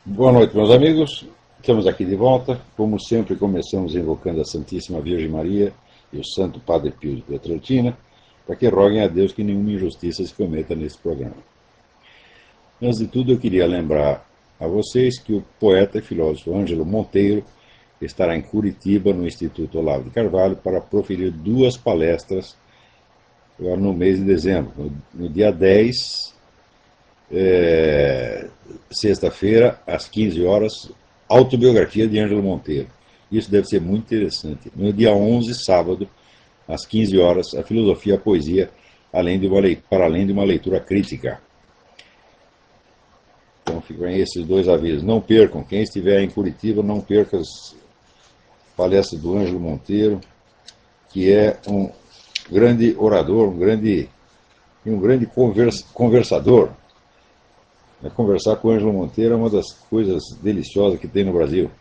Boa noite, meus amigos. Estamos aqui de volta. Como sempre, começamos invocando a Santíssima Virgem Maria e o Santo Padre Pio de Pietrelcina, para que roguem a Deus que nenhuma injustiça se cometa nesse programa. Antes de tudo, eu queria lembrar a vocês que o poeta e filósofo Ângelo Monteiro estará em Curitiba, no Instituto Olavo de Carvalho, para proferir duas palestras no mês de dezembro. No dia 10, sexta-feira, às 15 horas, autobiografia de Ângelo Monteiro. Isso deve ser muito interessante. No dia 11, sábado, às 15 horas, a filosofia e a poesia, para além de uma leitura crítica. Então ficam aí esses dois avisos. Não percam, quem estiver em Curitiba, não perca as palestras do Ângelo Monteiro, que é um grande orador, um grande conversador. Conversar com o Ângelo Monteiro é uma das coisas deliciosas que tem no Brasil.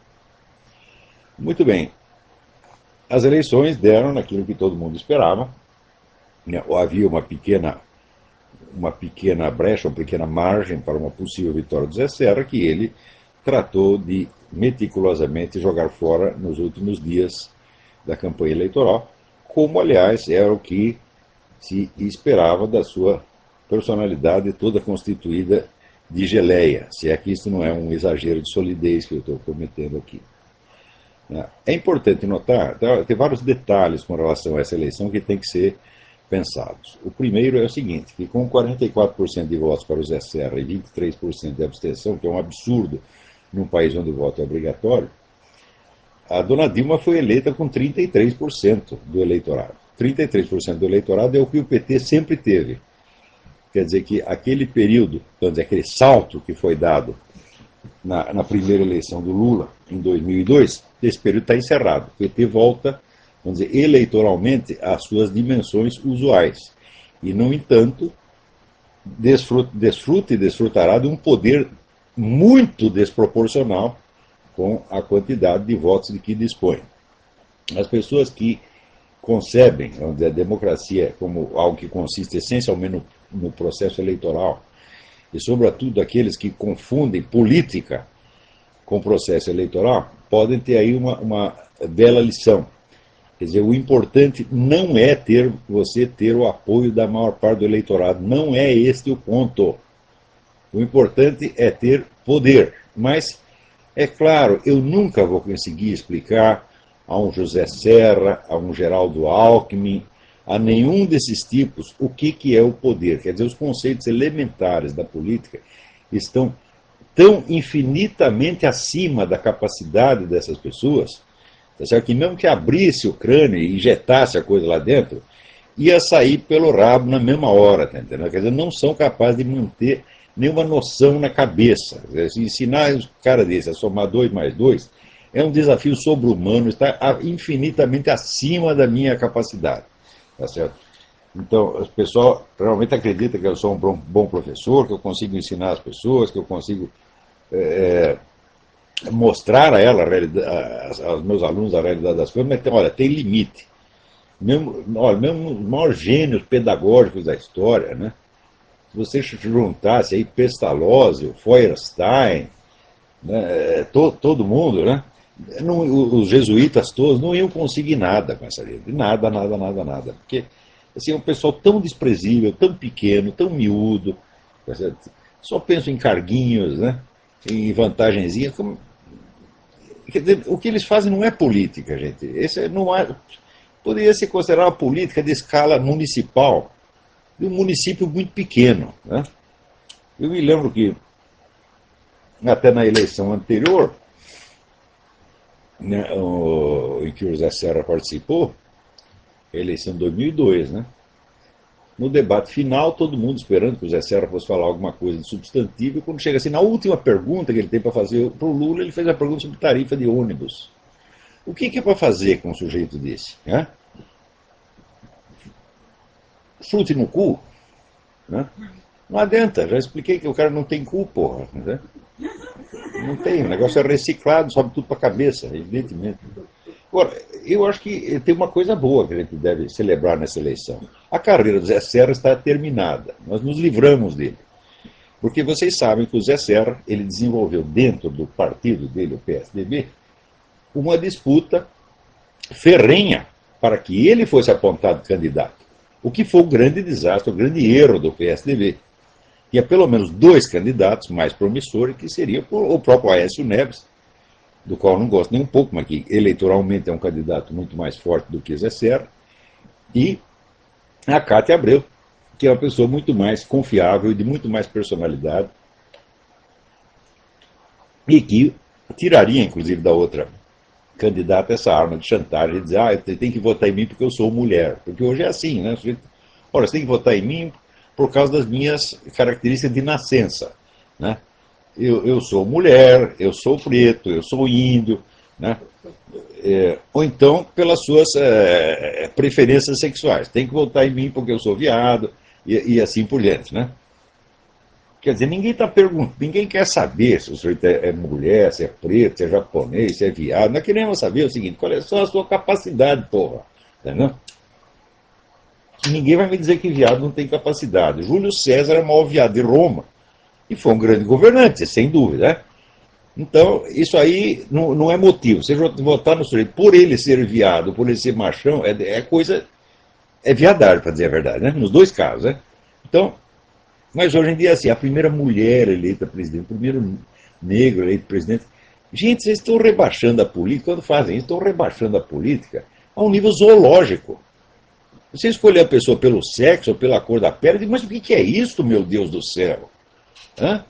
Muito bem. As eleições deram naquilo que todo mundo esperava. Havia uma pequena brecha, uma pequena margem para uma possível vitória do Zé Serra, que ele tratou de meticulosamente jogar fora nos últimos dias da campanha eleitoral, como, aliás, era o que se esperava da sua personalidade toda constituída de geleia, se é que isso não é um exagero de solidez que eu estou cometendo aqui. É importante notar, tem vários detalhes com relação a essa eleição que tem que ser pensados. O primeiro é o seguinte, que com 44% de votos para o Zé Serra e 23% de abstenção, que é um absurdo num país onde o voto é obrigatório, a dona Dilma foi eleita com 33% do eleitorado. 33% do eleitorado é o que o PT sempre teve. Quer dizer que aquele período, vamos dizer, aquele salto que foi dado na primeira eleição do Lula, em 2002, esse período está encerrado. O PT volta, vamos dizer, eleitoralmente às suas dimensões usuais. E, no entanto, desfruta e desfrutará de um poder muito desproporcional com a quantidade de votos de que dispõe. As pessoas que concebem, vamos dizer, a democracia como algo que consiste essencialmente no processo eleitoral, e sobretudo aqueles que confundem política com processo eleitoral, podem ter aí uma bela lição. Quer dizer, o importante não é você ter o apoio da maior parte do eleitorado, não é este o ponto. O importante é ter poder. Mas, é claro, eu nunca vou conseguir explicar a um José Serra, a um Geraldo Alckmin, a nenhum desses tipos o que é o poder. Quer dizer, os conceitos elementares da política estão tão infinitamente acima da capacidade dessas pessoas, tá certo? Que mesmo que abrisse o crânio e injetasse a coisa lá dentro, ia sair pelo rabo na mesma hora, tá entendendo? Quer dizer, não são capazes de manter nenhuma noção na cabeça. Quer dizer, ensinar os caras desse a somar 2 mais 2 é um desafio sobre-humano, está infinitamente acima da minha capacidade. Tá certo? Então, o pessoal realmente acredita que eu sou um bom professor, que eu consigo ensinar as pessoas, que eu consigo mostrar a ela, aos meus alunos, a realidade das coisas, mas olha, tem limite. Mesmo os maiores gênios pedagógicos da história, né? Se você juntasse aí Pestalozzi, Feuerstein, né, todo mundo, né? Os jesuítas todos não iam conseguir nada com essa lei. Nada, nada, nada, nada. Porque assim, é um pessoal tão desprezível, tão pequeno, tão miúdo. Só penso em carguinhos, né? Em vantagenzinhas. O que eles fazem não é política, gente. Esse não é, poderia ser considerado uma política de escala municipal, de um município muito pequeno. Né? Eu me lembro que, até na eleição anterior, né, em que o José Serra participou, a eleição de 2002, né? No debate final, todo mundo esperando que o José Serra fosse falar alguma coisa de substantivo, e quando chega assim, na última pergunta que ele tem para fazer para o Lula, ele fez a pergunta sobre tarifa de ônibus. O que é para fazer com um sujeito desse? Né? Chute no cu? Né? Não adianta, já expliquei que o cara não tem cu, porra. Né? Não tem, o negócio é reciclado, sobe tudo para a cabeça, evidentemente. Agora, eu acho que tem uma coisa boa que a gente deve celebrar nessa eleição. A carreira do Zé Serra está terminada, nós nos livramos dele. Porque vocês sabem que o Zé Serra, ele desenvolveu dentro do partido dele, o PSDB, uma disputa ferrenha para que ele fosse apontado candidato. O que foi o grande desastre, o grande erro do PSDB. Tinha pelo menos dois candidatos mais promissores, que seria o próprio Aécio Neves, do qual eu não gosto nem um pouco, mas que eleitoralmente é um candidato muito mais forte do que Zé Serra, e a Cátia Abreu, que é uma pessoa muito mais confiável e de muito mais personalidade, e que tiraria, inclusive, da outra candidata essa arma de chantagem, de dizer, você tem que votar em mim porque eu sou mulher. Porque hoje é assim, né? Olha, você tem que votar em mim por causa das minhas características de nascença, né? Eu sou mulher, eu sou preto, eu sou índio, né? Ou então pelas suas preferências sexuais. Tem que votar em mim porque eu sou viado, e assim por diante, né? Quer dizer, ninguém está perguntando, ninguém quer saber se o sujeito é mulher, se é preto, se é japonês, se é viado. Nós queremos saber o seguinte, qual é só a sua capacidade, porra. Entendeu? Ninguém vai me dizer que viado não tem capacidade. Júlio César é o maior viado de Roma e foi um grande governante, sem dúvida, né? Então, isso aí não é motivo. Você votar no sujeito por ele ser viado, por ele ser machão, é viadagem, para dizer a verdade, né? Nos dois casos, né? Então, mas hoje em dia, assim, a primeira mulher eleita presidente, o primeiro negro eleito presidente. Gente, vocês estão rebaixando a política, quando fazem isso, estão rebaixando a política a um nível zoológico. Você escolher a pessoa pelo sexo ou pela cor da pele, mas o que é isso, meu Deus do céu? Hã?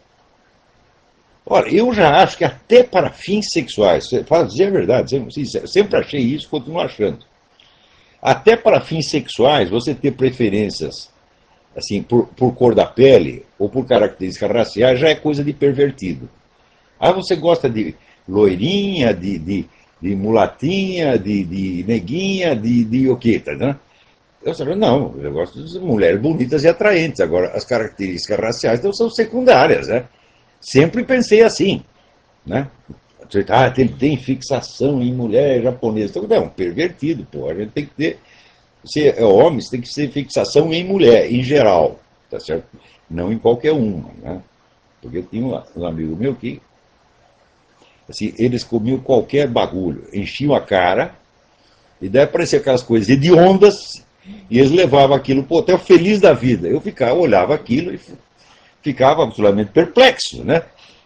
Ora, eu já acho que até para fins sexuais, para dizer a verdade, sempre achei isso, continuo achando. Até para fins sexuais, você ter preferências assim, por cor da pele ou por características raciais, já é coisa de pervertido. Ah, você gosta de loirinha, de mulatinha, de neguinha, de o quê, tá, né? Eu falei, não, eu gosto de mulheres bonitas e atraentes. Agora, as características raciais então, são secundárias, né? Sempre pensei assim, né? Ele tem fixação em mulher japonesa. Então, não, pervertido, pô. A gente tem que ter. Se é homem, você tem que ter fixação em mulher, em geral, tá certo? Não em qualquer uma, né? Porque tinha um amigo meu que, assim, eles comiam qualquer bagulho, enchiam a cara, e daí apareciam aquelas coisas hediondas, e eles levavam aquilo pro hotel feliz da vida. Eu olhava aquilo e ficava absolutamente perplexo, né?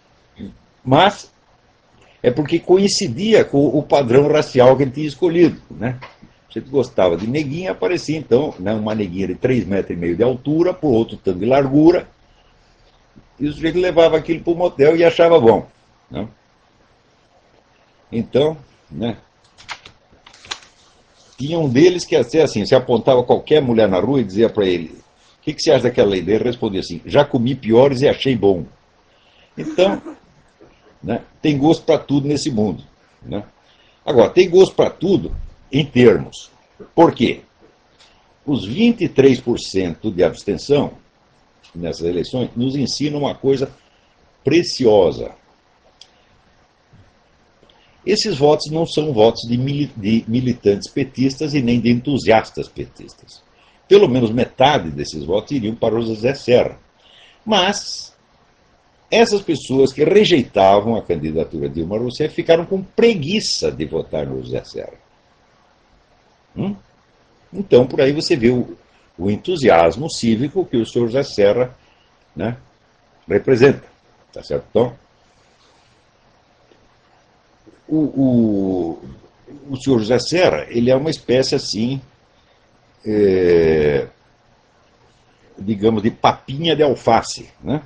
Mas é porque coincidia com o padrão racial que ele tinha escolhido, né? Se ele gostava de neguinha, aparecia então, né, uma neguinha de 3,5 metros de altura, por outro tanto de largura, e o sujeito levava aquilo para o motel e achava bom, né? Então, né, tinha um deles que assim, se apontava qualquer mulher na rua e dizia para ele, o que você acha daquela ideia? Ele respondia assim, já comi piores e achei bom. Então, né, tem gosto para tudo nesse mundo, né? Agora, tem gosto para tudo em termos. Por quê? Os 23% de abstenção nessas eleições nos ensinam uma coisa preciosa. Esses votos não são votos de militantes petistas e nem de entusiastas petistas. Pelo menos metade desses votos iriam para o José Serra. Mas essas pessoas que rejeitavam a candidatura de Dilma Rousseff ficaram com preguiça de votar no José Serra. Então, por aí você vê o entusiasmo cívico que o senhor José Serra, né, representa. Tá certo? Então, o senhor José Serra, ele é uma espécie assim, digamos, de papinha de alface, né?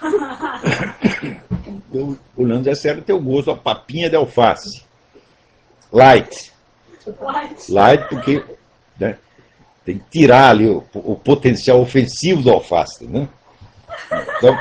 O Leandro José Serra tem o gosto da papinha de alface. Light. Light porque, né, tem que tirar ali o potencial ofensivo do alface, né? Então,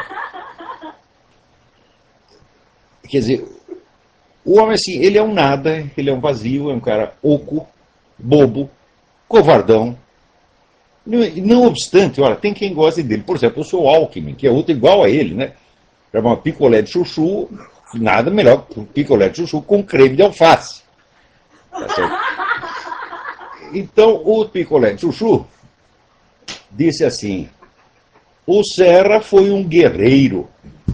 quer dizer, o homem, assim, ele é um nada, ele é um vazio, é um cara oco, bobo, covardão. Não obstante, olha, tem quem goste dele. Por exemplo, o seu Alckmin, que é outro igual a ele, né? Chama picolé de chuchu, nada melhor que um picolé de chuchu com creme de alface. Tá certo? Então, o picolé de chuchu disse assim, O Serra foi um guerreiro.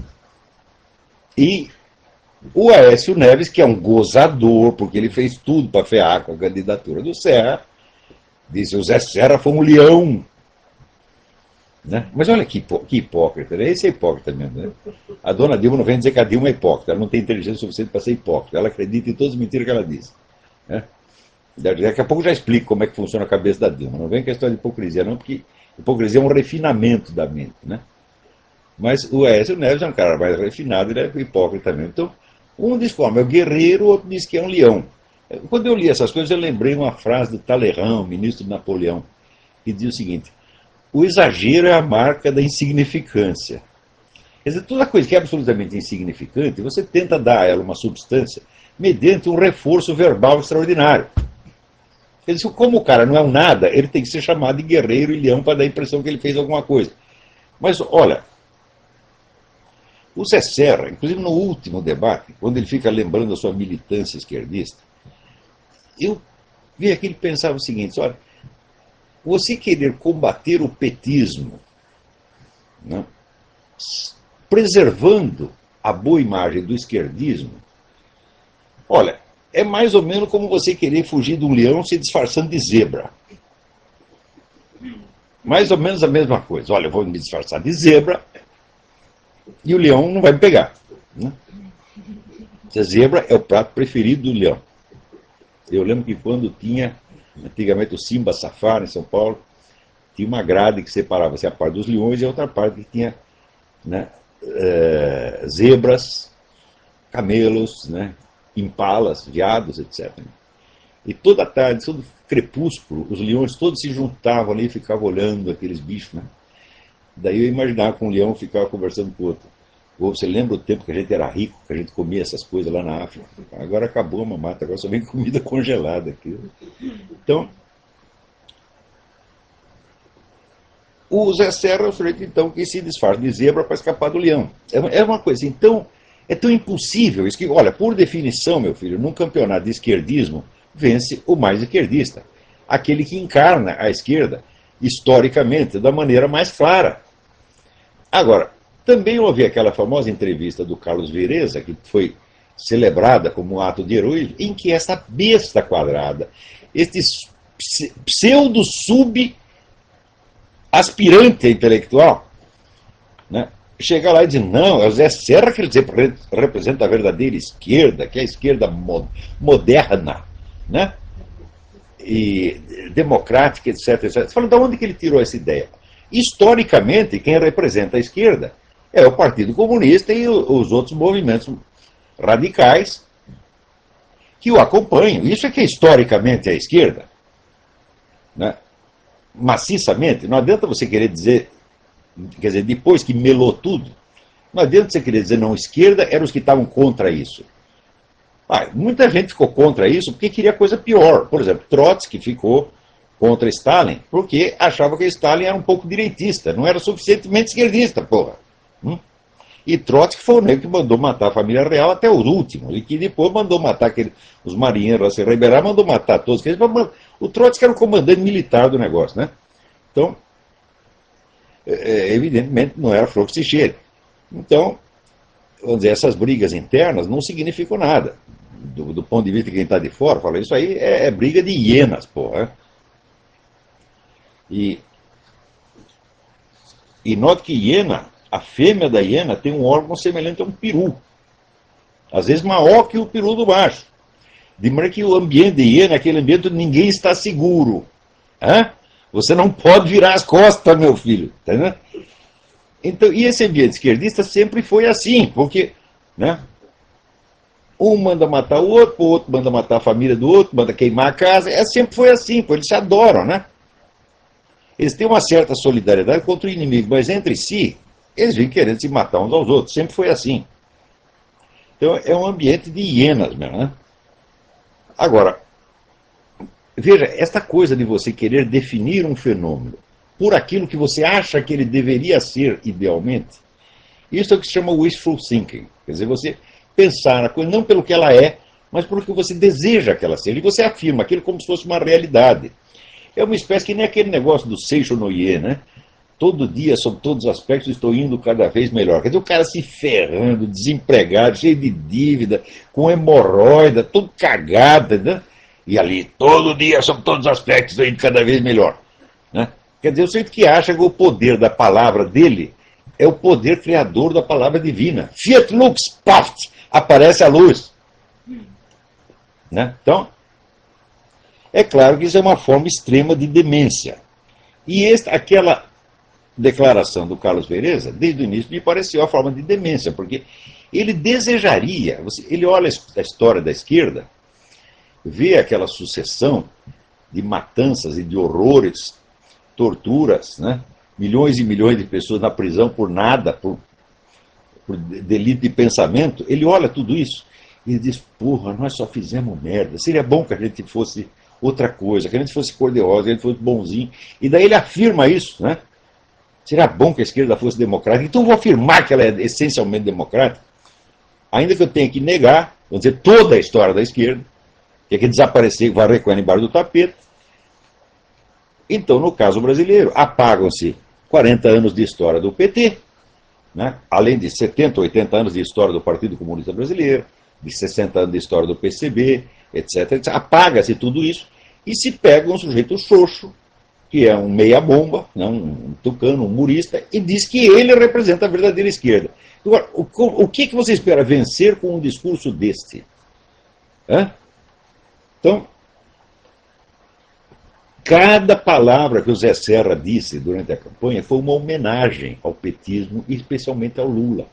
E o Aécio Neves, que é um gozador, porque ele fez tudo para ferrar com a candidatura do Serra, disse: o Zé Serra foi um leão. Né? Mas olha que hipócrita, né? Esse é hipócrita mesmo. Né? A dona Dilma não vem dizer que a Dilma é hipócrita, ela não tem inteligência suficiente para ser hipócrita, ela acredita em todas as mentiras que ela diz. Né? Daqui a pouco já explico como é que funciona a cabeça da Dilma. Não vem questão de hipocrisia, não, porque hipocrisia é um refinamento da mente. Né? Mas o Aécio Neves é um cara mais refinado, ele é hipócrita mesmo. Então, um diz que é o guerreiro, o outro diz que é um leão. Quando eu li essas coisas, eu lembrei uma frase do Talleyrand, ministro de Napoleão, que diz o seguinte: o exagero é a marca da insignificância. Quer dizer, toda coisa que é absolutamente insignificante, você tenta dar a ela uma substância mediante um reforço verbal extraordinário. Quer dizer, como o cara não é um nada, ele tem que ser chamado de guerreiro e leão para dar a impressão que ele fez alguma coisa. Mas, olha, o Zé Serra, inclusive no último debate, quando ele fica lembrando a sua militância esquerdista, eu vi aqui ele pensava o seguinte: olha, você querer combater o petismo, né, preservando a boa imagem do esquerdismo, olha, é mais ou menos como você querer fugir de um leão se disfarçando de zebra. Mais ou menos a mesma coisa. Olha, eu vou me disfarçar de zebra e o leão não vai me pegar. Né? A zebra é o prato preferido do leão. Eu lembro que quando tinha, antigamente, o Simba Safari em São Paulo, tinha uma grade que separava-se a parte dos leões e a outra parte que tinha, né, zebras, camelos, né, impalas, veados, etc. E toda tarde, todo crepúsculo, os leões todos se juntavam ali e ficavam olhando aqueles bichos. Né? Daí eu imaginava que um leão ficava conversando com o outro. Você lembra o tempo que a gente era rico, que a gente comia essas coisas lá na África? Agora acabou a mamata, agora só vem comida congelada aqui. Então, o Zé Serra é o sujeito, então, que se disfarça de zebra para escapar do leão. É uma coisa, então, é tão impossível isso que, olha, por definição, meu filho, num campeonato de esquerdismo, vence o mais esquerdista. Aquele que encarna a esquerda, historicamente, da maneira mais clara. Agora, também houve aquela famosa entrevista do Carlos Vereza, que foi celebrada como um ato de heroísmo, em que essa besta quadrada, este pseudo-sub-aspirante intelectual, né, chega lá e diz: não, é o Zé Serra que representa a verdadeira esquerda, que é a esquerda moderna, né, e democrática, etc, etc. Você fala, de onde que ele tirou essa ideia? Historicamente, quem representa a esquerda é o Partido Comunista e os outros movimentos radicais que o acompanham. Isso é que historicamente é a esquerda. Né? Maciçamente, não adianta você querer dizer, quer dizer, depois que melou tudo, não adianta você querer dizer não, esquerda eram os que estavam contra isso. Muita gente ficou contra isso porque queria coisa pior. Por exemplo, Trotsky ficou contra Stalin porque achava que Stalin era um pouco direitista, não era suficientemente esquerdista, porra. E Trotsky foi o negro que mandou matar a família real até os últimos, e que depois mandou matar os marinheiros a se rebelar, mandou matar todos. O Trotsky era o comandante militar do negócio, né? Então, evidentemente, não era flor que se cheire. Então, vamos dizer, essas brigas internas não significam nada. Do ponto de vista de quem está de fora, fala, isso aí é briga de hienas, porra. E note que hiena, a fêmea da hiena tem um órgão semelhante a um peru. Às vezes maior que o peru do macho. De maneira que o ambiente de hiena é aquele ambiente onde ninguém está seguro. Você não pode virar as costas, meu filho. Tá, então, e esse ambiente esquerdista sempre foi assim, porque, né, um manda matar o outro manda matar a família do outro, manda queimar a casa. Sempre foi assim, porque eles se adoram, né? Eles têm uma certa solidariedade contra o inimigo, mas entre si, eles vêm querendo se matar uns aos outros. Sempre foi assim. Então, é um ambiente de hienas mesmo, né? Agora, veja, esta coisa de você querer definir um fenômeno por aquilo que você acha que ele deveria ser idealmente, isso é o que se chama wishful thinking. Quer dizer, você pensar na coisa não pelo que ela é, mas pelo que você deseja que ela seja. E você afirma aquilo como se fosse uma realidade. É uma espécie que nem aquele negócio do Seisho no Ie, né? todo dia, sob todos os aspectos, estou indo cada vez melhor. Quer dizer, o cara se ferrando, desempregado, cheio de dívida, com hemorroida, todo cagado, né? E ali, todo dia, sob todos os aspectos, estou indo cada vez melhor. Né? Quer dizer, o sujeito que acha que o poder da palavra dele é o poder criador da palavra divina. Fiat lux, paft, aparece a luz. Né? Então, é claro que isso é uma forma extrema de demência. E aquela declaração do Carlos Vereza, desde o início, me pareceu a forma de demência, porque ele desejaria, ele olha a história da esquerda, vê aquela sucessão de matanças e de horrores, torturas, né? Milhões e milhões de pessoas na prisão por nada, por delito de pensamento, ele olha tudo isso e diz, porra, nós só fizemos merda, seria bom que a gente fosse outra coisa, que a gente fosse cor-de-rosa, que a gente fosse bonzinho, e daí ele afirma isso, né? Seria bom que a esquerda fosse democrática, então eu vou afirmar que ela é essencialmente democrática, ainda que eu tenha que negar, vou dizer, toda a história da esquerda, que é que desaparecer, varrer com ela embaixo do tapete. Então, no caso brasileiro, apagam-se 40 anos de história do PT, né? Além de 70, 80 anos de história do Partido Comunista Brasileiro, de 60 anos de história do PCB, etc, etc. Apaga-se tudo isso e se pega um sujeito xoxo, que é um meia-bomba, né? Um tucano, um murista, e diz que ele representa a verdadeira esquerda. Agora, o que você espera vencer com um discurso deste? Hã? Então, cada palavra que o Zé Serra disse durante a campanha foi uma homenagem ao petismo e especialmente ao Lula.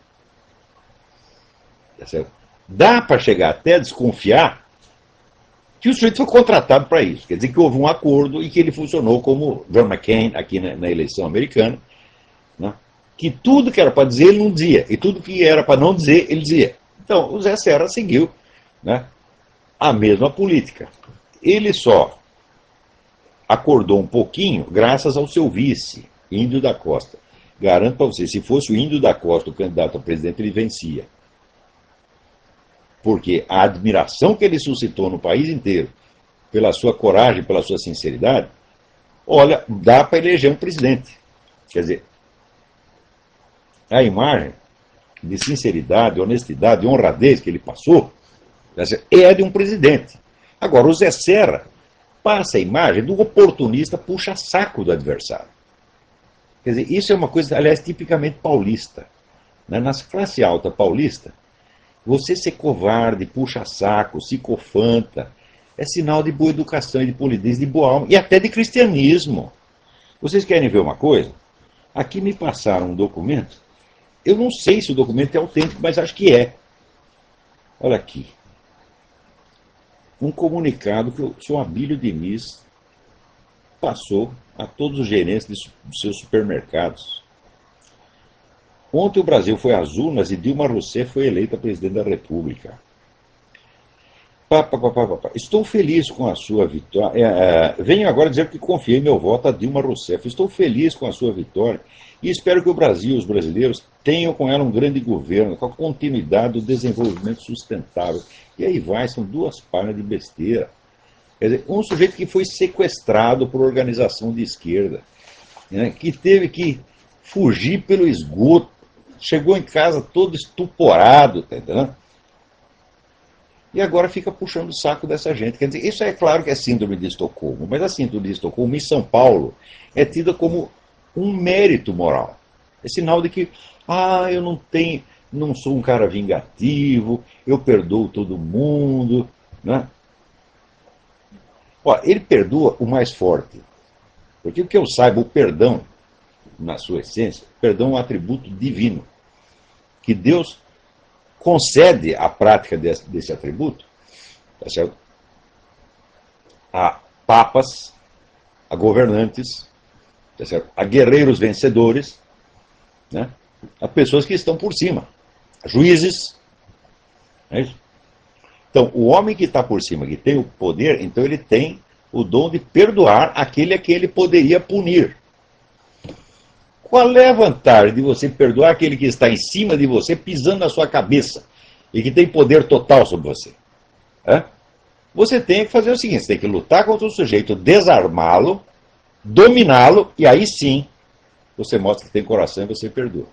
Tá certo? Dá para chegar até a desconfiar que o sujeito foi contratado para isso. Quer dizer que houve um acordo e que ele funcionou como John McCain aqui na eleição americana, né? Que tudo que era para dizer ele não dizia, e tudo que era para não dizer ele dizia. Então o Zé Serra seguiu, né, a mesma política. Ele só acordou um pouquinho graças ao seu vice, Índio da Costa. Garanto para você, se fosse o Índio da Costa o candidato a presidente, ele vencia. Porque a admiração que ele suscitou no país inteiro, pela sua coragem, pela sua sinceridade, olha, dá para eleger um presidente. Quer dizer, a imagem de sinceridade, honestidade, honradez que ele passou, é de um presidente. Agora, o Zé Serra passa a imagem do oportunista puxa-saco do adversário. Quer dizer, isso é uma coisa, aliás, tipicamente paulista. Na classe alta paulista, você ser covarde, puxa-saco, psicofanta, é sinal de boa educação e de polidez, de boa alma, e até de cristianismo. Vocês querem ver uma coisa? Aqui me passaram um documento, eu não sei se o documento é autêntico, mas acho que é. Olha aqui. Um comunicado que o senhor Abílio Diniz passou a todos os gerentes dos seus supermercados. Ontem o Brasil foi às urnas e Dilma Rousseff foi eleita presidente da República. Estou feliz com a sua vitória. Venho agora dizer que confiei meu voto a Dilma Rousseff. Estou feliz com a sua vitória e espero que o Brasil e os brasileiros tenham com ela um grande governo, com a continuidade do desenvolvimento sustentável. E aí vai, são duas páginas de besteira. Quer dizer, um sujeito que foi sequestrado por organização de esquerda, né, que teve que fugir pelo esgoto, chegou em casa todo estuporado, tá entendendo? E agora fica puxando o saco dessa gente. Quer dizer, isso é claro que é síndrome de Estocolmo, mas a síndrome de Estocolmo em São Paulo é tida como um mérito moral. É sinal de que, eu não sou um cara vingativo, eu perdoo todo mundo, né? Ó, ele perdoa o mais forte. Porque o que eu saiba, o perdão, na sua essência, perdão é um atributo divino. Que Deus concede a prática desse atributo, tá certo? A papas, a governantes, tá certo? A guerreiros vencedores, né? A pessoas que estão por cima, a juízes. Não é isso? Então, o homem que está por cima, que tem o poder, então ele tem o dom de perdoar aquele a quem ele poderia punir. Qual é a vantagem de você perdoar aquele que está em cima de você, pisando na sua cabeça, e que tem poder total sobre você? Você tem que fazer o seguinte, você tem que lutar contra o sujeito, desarmá-lo, dominá-lo, e aí sim você mostra que tem coração e você perdoa.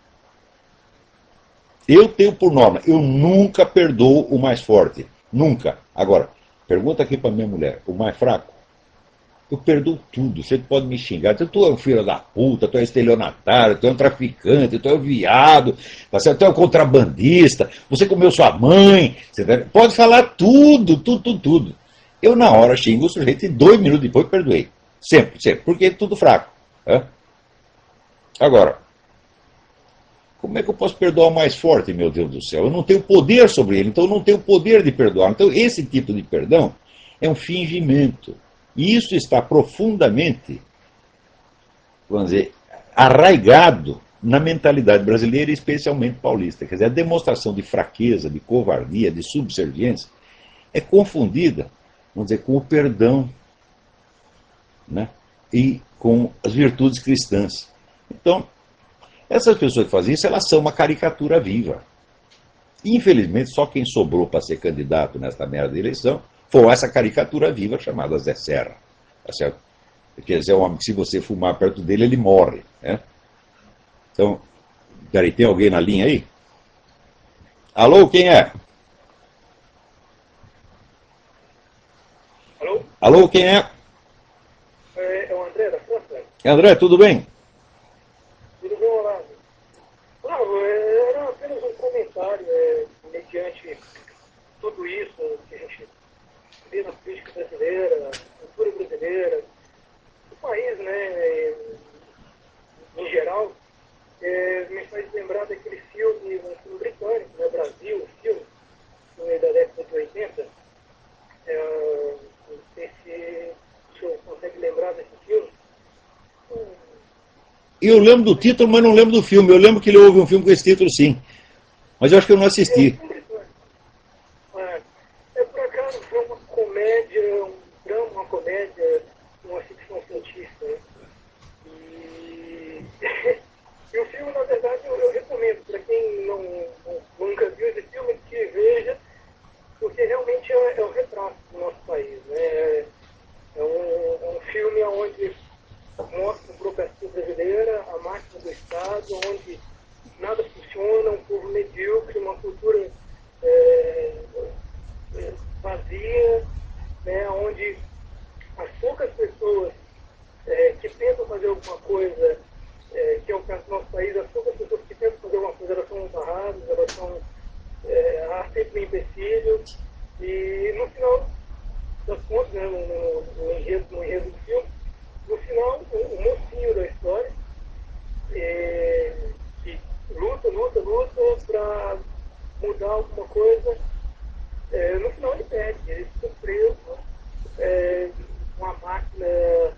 Eu tenho por norma, eu nunca perdoo o mais forte. Nunca. Agora, pergunta aqui para minha mulher, o mais fraco? Eu perdoo tudo. Você pode me xingar. Tu é um filho da puta, tu é estelionatário, tu é um traficante, tu é um viado, tu é um contrabandista, você comeu sua mãe. Você pode falar tudo, tudo, tudo, tudo. Eu, na hora, xingo o sujeito e 2 minutos depois perdoei. Sempre, sempre. Porque é tudo fraco. Né? Agora, como é que eu posso perdoar o mais forte, meu Deus do céu? Eu não tenho poder sobre ele, então eu não tenho poder de perdoar. Então, esse tipo de perdão é um fingimento. E isso está profundamente, vamos dizer, arraigado na mentalidade brasileira, especialmente paulista. Quer dizer, a demonstração de fraqueza, de covardia, de subserviência é confundida, vamos dizer, com o perdão, né? E com as virtudes cristãs. Então, essas pessoas que fazem isso, elas são uma caricatura viva. Infelizmente, só quem sobrou para ser candidato nesta merda de eleição foi essa caricatura viva chamada Zé Serra. Tá certo? Quer dizer, é um homem que, se você fumar perto dele, ele morre. Né? Então, peraí, tem alguém na linha aí? Alô, quem é? Alô? Alô, quem é? É o André da França? André, tudo bem? Tudo bom, Olavo? Olavo, era apenas um comentário, mediante tudo isso que a gente vê na política brasileira, na cultura brasileira, o país, né, em geral, me faz lembrar daquele filme, um filme britânico, né, Brasil, o filme da década de 80. Não sei se o senhor consegue lembrar desse filme. Eu lembro do título, mas não lembro do filme. Eu lembro que ele houve um filme com esse título, sim. Mas eu acho que eu não assisti. Por acaso foi uma comédia, um drama, uma comédia, uma ficção científica. Né? E o filme, na verdade, eu recomendo para quem nunca viu esse filme, que veja, porque realmente é o retrato do nosso país. Né? É um filme onde mostra a burocracia brasileira, a máquina do Estado, onde nada funciona, um povo medíocre, uma cultura vazia, né, onde as poucas pessoas que tentam fazer alguma coisa, que é o caso do nosso país, as poucas pessoas que tentam fazer alguma coisa, elas são barradas, elas são há sempre um empecilho, e no final das contas, né, no enredo do filme, no final, o mocinho da história, que luta para mudar alguma coisa, no final ele perde, ele fica preso com a máquina,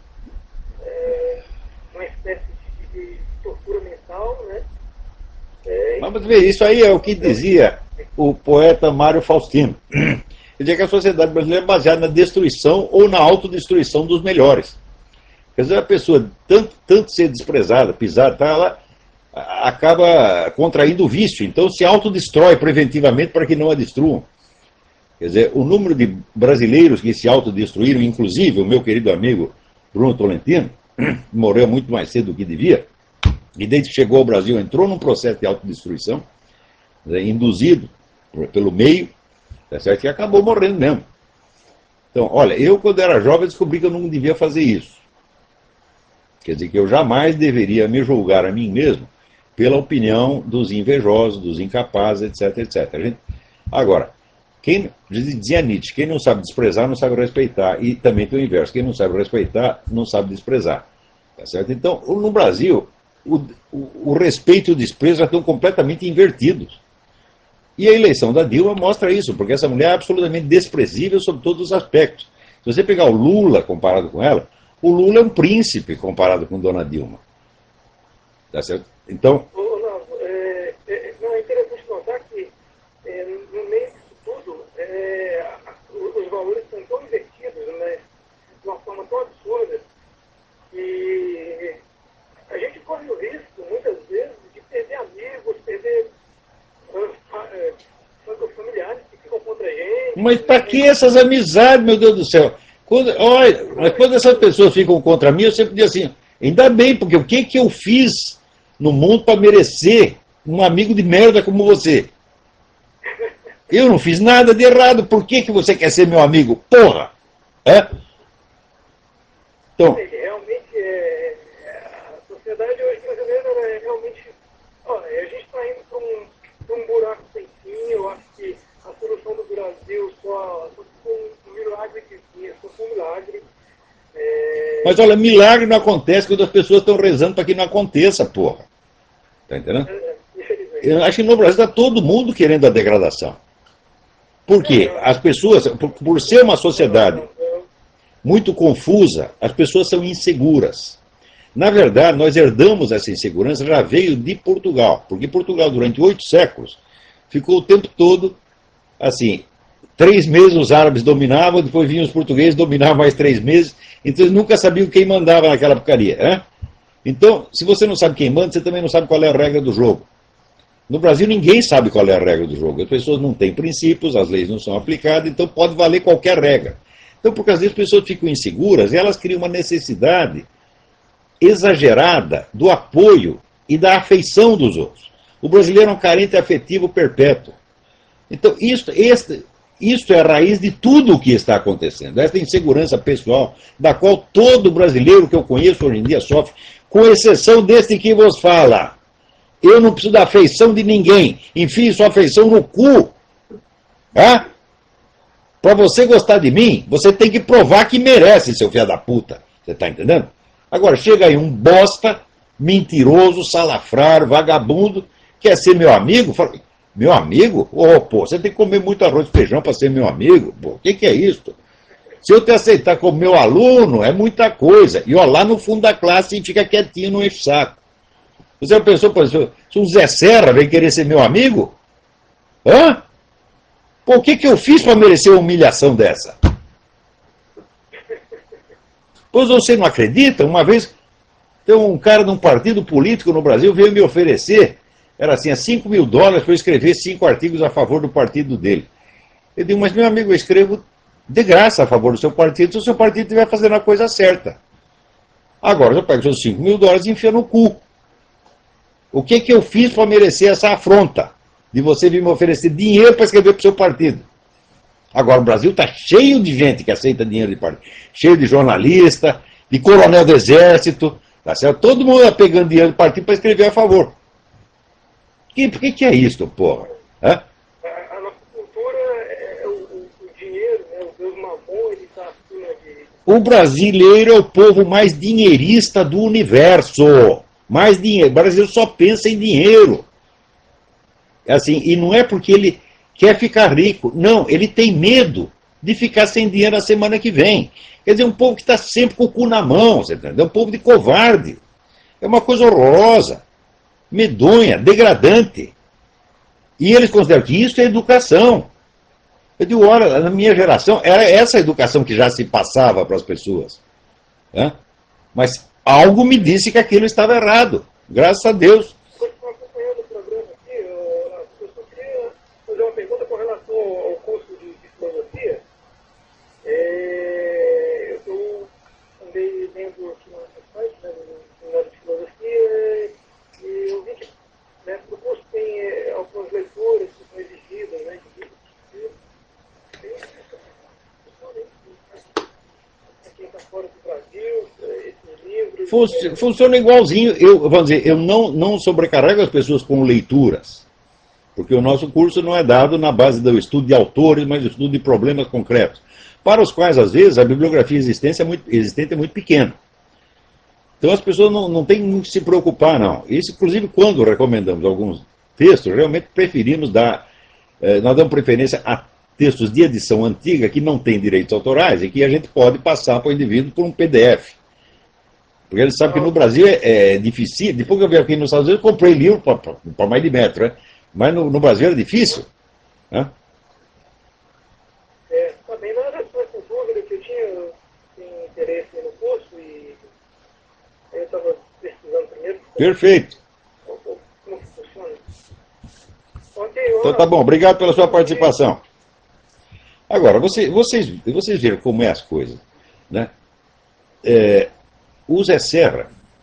uma espécie de tortura mental, né? Vamos ver, isso aí é o que dizia o poeta Mário Faustino. Ele dizia que a sociedade brasileira é baseada na destruição ou na autodestruição dos melhores. Quer dizer, a pessoa, tanto ser desprezada, pisada, ela acaba contraindo o vício, então se autodestrói preventivamente para que não a destruam. Quer dizer, o número de brasileiros que se autodestruíram, inclusive o meu querido amigo Bruno Tolentino, morreu muito mais cedo do que devia, e desde que chegou ao Brasil entrou num processo de autodestruição, induzido pelo meio, tá certo? E acabou morrendo mesmo. Então, olha, eu quando era jovem descobri que eu não devia fazer isso. Quer dizer, que eu jamais deveria me julgar a mim mesmo pela opinião dos invejosos, dos incapazes, etc, etc. Agora, dizia Nietzsche, quem não sabe desprezar não sabe respeitar. E também tem o inverso, quem não sabe respeitar não sabe desprezar. Tá certo? Então, no Brasil, o respeito e o desprezo já estão completamente invertidos. E a eleição da Dilma mostra isso, porque essa mulher é absolutamente desprezível sob todos os aspectos. Se você pegar o Lula comparado com ela, o Lula é um príncipe comparado com Dona Dilma. Tá certo? Então... Não, é interessante notar que no meio disso tudo, os valores são tão invertidos, né, de uma forma tão absurda, que a gente corre o risco, muitas vezes, de perder amigos, perder familiares que ficam contra a gente. Mas para que essas amizades, meu Deus do céu? Quando essas pessoas ficam contra mim, eu sempre digo assim, Ainda bem, porque o que eu fiz no mundo para merecer um amigo de merda como você? Eu não fiz nada de errado, por que você quer ser meu amigo? Porra! É? Então, realmente, a sociedade hoje brasileira é realmente... a gente está indo para um buraco sem fim. Eu acho que a solução do Brasil só foi um milagre que vinha, só foi um milagre. Mas olha, milagre não acontece quando as pessoas estão rezando para que não aconteça, porra. Tá entendendo? Eu acho que no Brasil está todo mundo querendo a degradação. Por quê? As pessoas, por ser uma sociedade muito confusa, as pessoas são inseguras. Na verdade, nós herdamos essa insegurança, já veio de Portugal, porque Portugal, durante 8 séculos, ficou o tempo todo assim, 3 meses os árabes dominavam, depois vinham os portugueses, dominavam mais 3 meses, então eles nunca sabiam quem mandava naquela porcaria. Né? Então, se você não sabe quem manda, você também não sabe qual é a regra do jogo. No Brasil, ninguém sabe qual é a regra do jogo. As pessoas não têm princípios, as leis não são aplicadas, então pode valer qualquer regra. Então, por causa disso, as pessoas ficam inseguras e elas criam uma necessidade exagerada do apoio e da afeição dos outros. O brasileiro é um carente afetivo perpétuo. Então, isto é a raiz de tudo o que está acontecendo. Essa insegurança pessoal, da qual todo brasileiro que eu conheço hoje em dia sofre, com exceção deste que vos fala. Eu não preciso da afeição de ninguém. Enfie sua afeição no cu. Para você gostar de mim, você tem que provar que merece, seu filho da puta. Você está entendendo? Agora, chega aí um bosta, mentiroso, salafrário, vagabundo, quer ser meu amigo? Fala, meu amigo? Pô, você tem que comer muito arroz e feijão para ser meu amigo? Pô, o que é isso? Se eu te aceitar como meu aluno, é muita coisa. E ó, lá no fundo da classe, fica quietinho, não enche o saco. Você já pensou, por exemplo, se um Zé Serra vem querer ser meu amigo? Hã? Pô, o que eu fiz para merecer uma humilhação dessa? Pois você não acredita? Uma vez, tem um cara de um partido político no Brasil veio me oferecer, era assim, $5.000 para eu escrever 5 artigos a favor do partido dele. Eu digo, mas meu amigo, eu escrevo de graça a favor do seu partido, se o seu partido estiver fazendo a coisa certa. Agora eu pego seus $5.000 e enfio no cu. O que eu fiz para merecer essa afronta de você vir me oferecer dinheiro para escrever para o seu partido? Agora, o Brasil está cheio de gente que aceita dinheiro de partido. Cheio de jornalista, de coronel do exército. Tá certo? Todo mundo está pegando dinheiro do partido para escrever a favor. Por que é isso, porra? A nossa cultura é o dinheiro, né? O Deus Mamon, ele está acima de... O brasileiro é o povo mais dinheirista do universo. Mais dinheiro. O brasileiro só pensa em dinheiro. Assim, e não é porque ele quer ficar rico. Não, ele tem medo de ficar sem dinheiro na semana que vem. Quer dizer, um povo que está sempre com o cu na mão, você entendeu? Um povo de covarde. É uma coisa horrorosa, medonha, degradante. E eles consideram que isso é educação. Eu digo, olha, na minha geração, era essa educação que já se passava para as pessoas. Né? Mas algo me disse que aquilo estava errado. Graças a Deus. Acompanhando o programa aqui, eu só queria fazer uma pergunta com relação ao curso de filosofia. Eu andei lendo aqui no site, né, no seminário de filosofia, e eu vi que, né, no curso tem algumas leituras que são exigidas, né, quem está fora do Brasil, esses livros... Funciona igualzinho. Vamos dizer, eu não sobrecarrego as pessoas com leituras, porque o nosso curso não é dado na base do estudo de autores, mas do estudo de problemas concretos, para os quais, às vezes, a bibliografia existente é muito pequena. Então as pessoas não têm muito que se preocupar, não. Isso, inclusive, quando recomendamos alguns textos, realmente preferimos nós damos preferência a textos de edição antiga que não têm direitos autorais e que a gente pode passar para o indivíduo por um PDF. Porque ele sabe que no Brasil é difícil. Depois que eu vim aqui nos Estados Unidos, eu comprei livro para mais de metro, né? Mas no Brasil era difícil. Né? Também não era só essa dúvida que eu tinha interesse no curso e eu estava pesquisando primeiro. Perfeito. Como que funciona? Então tá bom, obrigado pela sua participação. Agora, vocês viram como é as coisas. Né? O Zé Serra,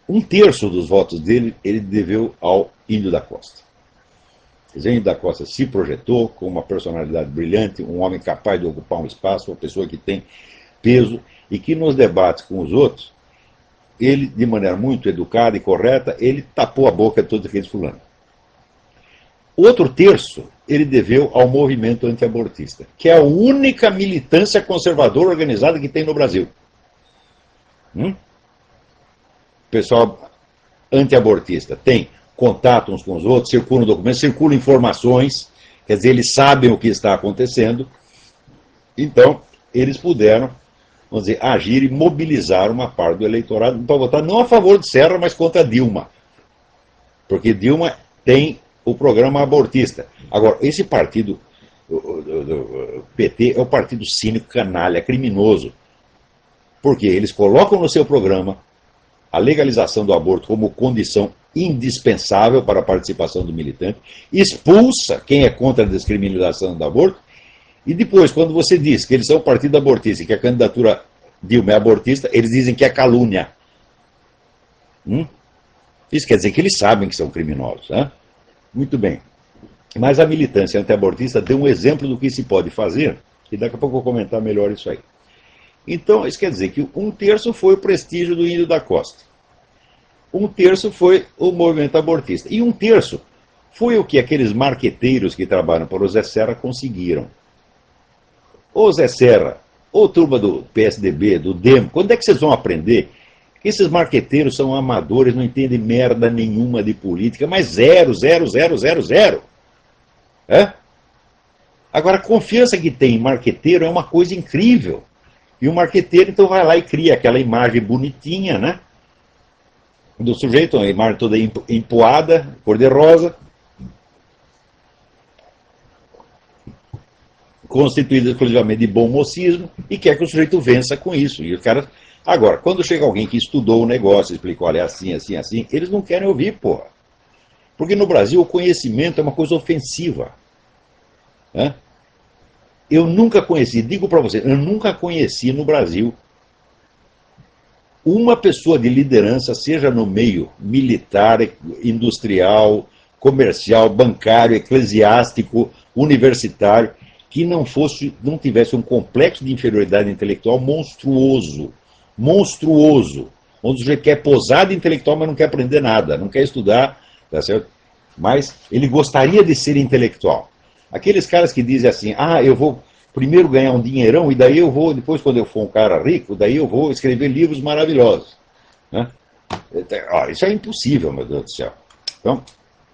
Um terço dos votos dele ele deveu ao Índio da Costa. O Índio da Costa se projetou como uma personalidade brilhante, um homem capaz de ocupar um espaço, uma pessoa que tem peso e que nos debates com os outros, ele, de maneira muito educada e correta, ele tapou a boca de todos aqueles fulanos. Outro terço ele deveu ao movimento antiabortista, que é a única militância conservadora organizada que tem no Brasil. O pessoal antiabortista tem contato uns com os outros, circulam documentos, circulam informações, quer dizer, eles sabem o que está acontecendo, então eles puderam, vamos dizer, agir e mobilizar uma parte do eleitorado para votar não a favor de Serra, mas contra Dilma. Porque Dilma tem o programa abortista. Agora, esse partido, o PT, é o partido cínico, canalha, criminoso. Porque eles colocam no seu programa a legalização do aborto como condição indispensável para a participação do militante, expulsa quem é contra a descriminalização do aborto, e depois, quando você diz que eles são o partido abortista e que a candidatura Dilma é abortista, eles dizem que é calúnia. Isso quer dizer que eles sabem que são criminosos. Né? Muito bem. Mas a militância antiabortista deu um exemplo do que se pode fazer, e daqui a pouco eu vou comentar melhor isso aí. Então, isso quer dizer que um terço foi o prestígio do Índio da Costa. Um terço foi o movimento abortista. E um terço foi o que aqueles marqueteiros que trabalham para o Zé Serra conseguiram. Ô Zé Serra, ô turma do PSDB, do DEM, quando é que vocês vão aprender que esses marqueteiros são amadores, não entendem merda nenhuma de política, mas zero. É? Agora, a confiança que tem em marqueteiro é uma coisa incrível. E o marqueteiro, então, vai lá e cria aquela imagem bonitinha, né? Do sujeito, uma imagem toda empoada, cor-de-rosa, constituída exclusivamente de bom mocismo, e quer que o sujeito vença com isso. E os caras... Agora, quando chega alguém que estudou o negócio, explicou, olha, assim, eles não querem ouvir, porra. Porque no Brasil o conhecimento é uma coisa ofensiva. Né? Eu nunca conheci, digo para você, eu nunca conheci no Brasil uma pessoa de liderança, seja no meio militar, industrial, comercial, bancário, eclesiástico, universitário, que não tivesse um complexo de inferioridade intelectual monstruoso, onde o sujeito quer posar de intelectual, mas não quer aprender nada, não quer estudar, tá certo? Mas ele gostaria de ser intelectual. Aqueles caras que dizem assim, eu vou primeiro ganhar um dinheirão, e daí eu vou, depois quando eu for um cara rico, daí eu vou escrever livros maravilhosos. Né? Isso é impossível, meu Deus do céu. Então,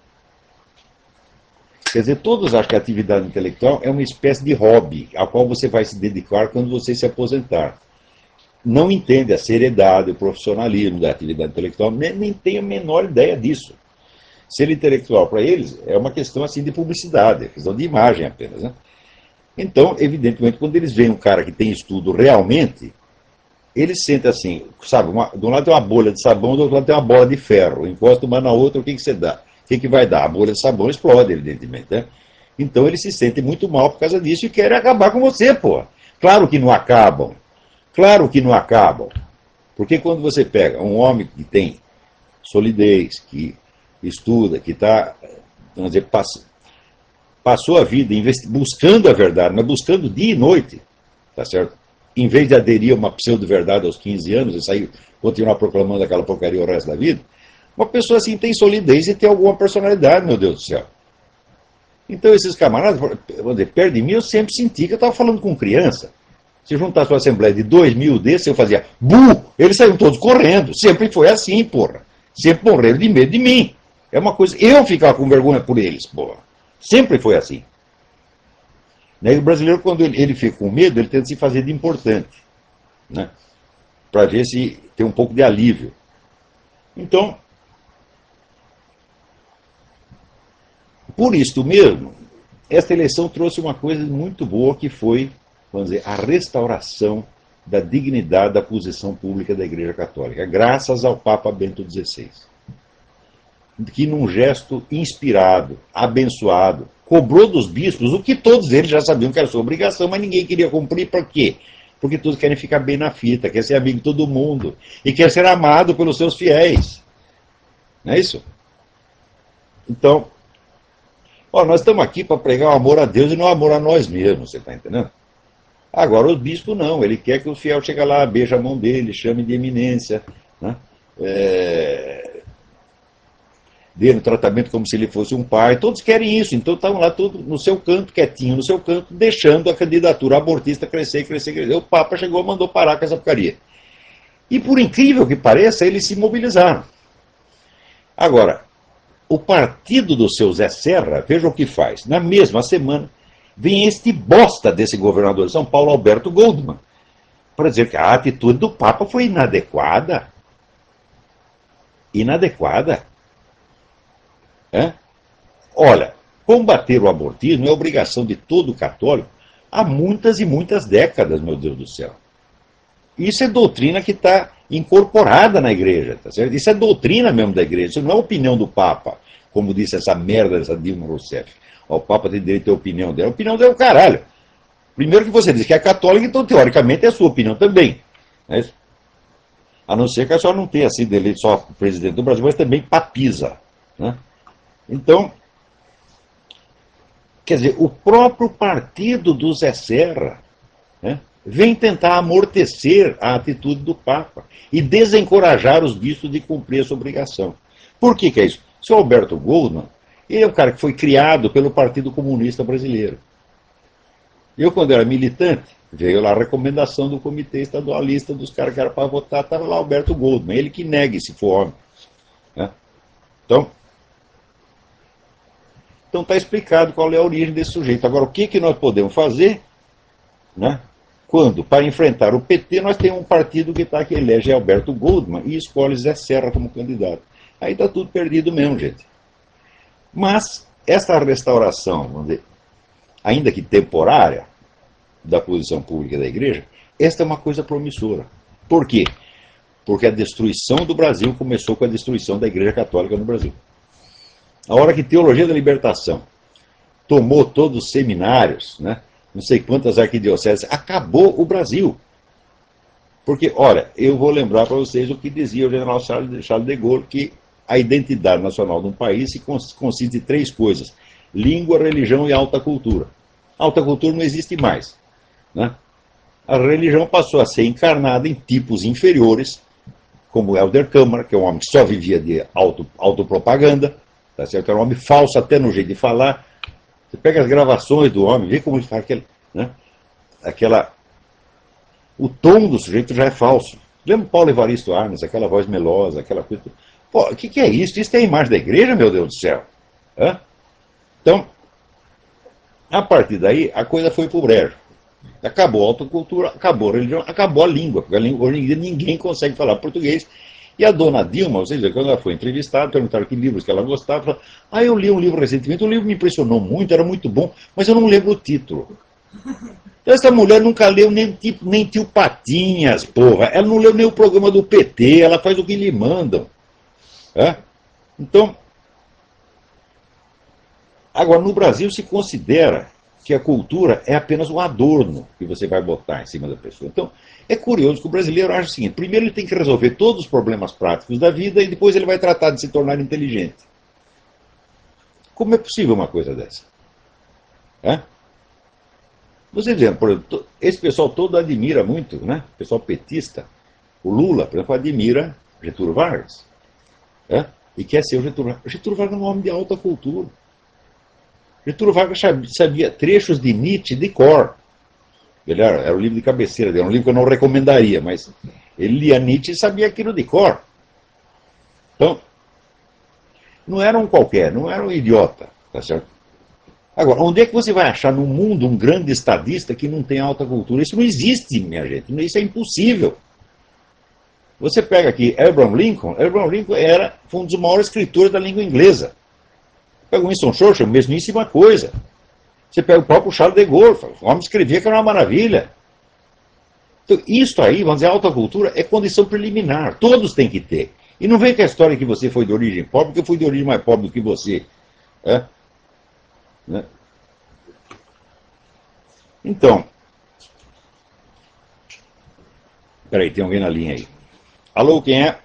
quer dizer, todos acham que a atividade intelectual é uma espécie de hobby, ao qual você vai se dedicar quando você se aposentar. Não entende a seriedade, o profissionalismo da atividade intelectual, nem tem a menor ideia disso. Ser intelectual para eles é uma questão assim de publicidade, é questão de imagem apenas. Né? Então, evidentemente, quando eles veem um cara que tem estudo realmente, eles sentem assim, sabe, de um lado tem uma bolha de sabão, do outro lado tem uma bola de ferro, encosta uma na outra, o que você dá? O que vai dar? A bolha de sabão explode, evidentemente. Né? Então eles se sentem muito mal por causa disso e querem acabar com você, pô. Claro que não acabam. Claro que não acabam. Porque quando você pega um homem que tem solidez, que estuda, que está, vamos dizer, passou a vida buscando a verdade, mas buscando dia e noite, tá certo? Em vez de aderir a uma pseudo-verdade aos 15 anos e sair, continuar proclamando aquela porcaria o resto da vida, uma pessoa assim tem solidez e tem alguma personalidade, meu Deus do céu. Então esses camaradas, vamos dizer, perto de mim, eu sempre senti que eu estava falando com criança. Se juntasse uma assembleia de 2.000 desses, eu fazia bu! Eles saíam todos correndo. Sempre foi assim, porra. Sempre morreram de medo de mim. É uma coisa... Eu ficava com vergonha por eles, porra. Sempre foi assim. E o brasileiro, quando ele fica com medo, ele tenta se fazer de importante. Né? Para ver se tem um pouco de alívio. Então, por isso mesmo, esta eleição trouxe uma coisa muito boa que foi, vamos dizer, a restauração da dignidade da posição pública da Igreja Católica, graças ao Papa Bento XVI, que num gesto inspirado, abençoado, cobrou dos bispos o que todos eles já sabiam que era sua obrigação, mas ninguém queria cumprir. Por quê? porque todos querem ficar bem na fita, quer ser amigo de todo mundo, e quer ser amado pelos seus fiéis. Não é isso? Então, ó, nós estamos aqui para pregar o amor a Deus e não o amor a nós mesmos, você está entendendo? Agora, o bispo não, ele quer que o fiel chegue lá, beije a mão dele, chame de eminência, né? Dê no tratamento como se ele fosse um pai. Todos querem isso, então estão lá todos no seu canto, quietinho no seu canto, deixando a candidatura abortista crescer, crescer, crescer. O Papa chegou e mandou parar com essa porcaria. E por incrível que pareça, eles se mobilizaram. Agora, o partido do seu Zé Serra, veja o que faz. Na mesma semana, vem este bosta desse governador de São Paulo, Alberto Goldman, para dizer que a atitude do Papa foi inadequada. Inadequada. É? Olha, combater o abortismo é obrigação de todo católico há muitas e muitas décadas, meu Deus do céu. Isso é doutrina que está incorporada na igreja, tá certo? Isso é doutrina mesmo da igreja, isso não é opinião do Papa, como disse essa merda dessa Dilma Rousseff. Ó, o Papa tem direito a ter a opinião dela. A opinião dela é o caralho. Primeiro que você diz que é católica, então teoricamente é a sua opinião também. Não é isso? A não ser que a senhora não tenha sido eleito só presidente do Brasil, mas também papisa, né? Então, quer dizer, o próprio partido do Zé Serra, né, vem tentar amortecer a atitude do Papa e desencorajar os bispos de cumprir essa obrigação. Por que é isso? O senhor Alberto Goldman, ele é um cara que foi criado pelo Partido Comunista Brasileiro. Eu, quando era militante, veio lá a recomendação do Comitê Estadualista dos caras que eram para votar, estava lá Alberto Goldman, ele que negue se for homem. Né? Então está explicado qual é a origem desse sujeito. Agora, o que nós podemos fazer, né, quando, para enfrentar o PT, nós temos um partido que elege Alberto Goldman e escolhe Zé Serra como candidato. Aí está tudo perdido mesmo, gente. Mas essa restauração, vamos dizer, ainda que temporária, da posição pública da igreja, esta é uma coisa promissora. Por quê? Porque a destruição do Brasil começou com a destruição da Igreja Católica no Brasil. A hora que Teologia da Libertação tomou todos os seminários, né, não sei quantas arquidioceses, acabou o Brasil. Porque, olha, eu vou lembrar para vocês o que dizia o general Charles de Gaulle, que a identidade nacional de um país consiste em três coisas: língua, religião e alta cultura. A alta cultura não existe mais. Né? A religião passou a ser encarnada em tipos inferiores, como Helder Câmara, que é um homem que só vivia de autopropaganda, tá certo? Era um homem falso até no jeito de falar. Você pega as gravações do homem, vê como ele faz o tom do sujeito já é falso. Lembra Paulo Evaristo Arnes, aquela voz melosa, aquela coisa. Pô, o que é isso? Isso é a imagem da igreja, meu Deus do céu. Hã? Então, a partir daí, a coisa foi pro brejo. Acabou a autocultura, acabou a religião, acabou a língua. Porque hoje em dia ninguém consegue falar português. E a dona Dilma, vocês viram, quando ela foi entrevistada, perguntaram que livros que ela gostava, falou: eu li um livro recentemente, o livro me impressionou muito, era muito bom, mas eu não lembro o título. Então, essa mulher nunca leu nem Tio Patinhas, porra. Ela não leu nem o programa do PT, ela faz o que lhe mandam. Então, agora, no Brasil se considera que a cultura é apenas um adorno que você vai botar em cima da pessoa. Então, é curioso que o brasileiro acha o seguinte: primeiro ele tem que resolver todos os problemas práticos da vida e depois ele vai tratar de se tornar inteligente. Como é possível uma coisa dessa? Você vê, por exemplo, esse pessoal todo admira muito, né? O pessoal petista. O Lula, por exemplo, admira Getúlio Vargas. E quer ser o Getúlio Vargas. Getúlio Vargas é um homem de alta cultura. Getúlio Vargas sabia trechos de Nietzsche de cor. Ele era o livro de cabeceira dele, era um livro que eu não recomendaria, mas ele lia Nietzsche e sabia aquilo de cor. Então, não era um qualquer, não era um idiota, tá certo? Agora, onde é que você vai achar no mundo um grande estadista que não tem alta cultura? Isso não existe, minha gente, isso é impossível. Você pega aqui Abraham Lincoln foi um dos maiores escritores da língua inglesa. Pega o Winston Churchill, mesmíssima coisa. Você pega o próprio Charles de Gaulle, o homem escrevia que era uma maravilha. Então, isso aí, vamos dizer, a alta cultura é condição preliminar, todos têm que ter. E não vem com a história que você foi de origem pobre, porque eu fui de origem mais pobre do que você. Então, Peraí, tem alguém na linha aí. Alô, quem é?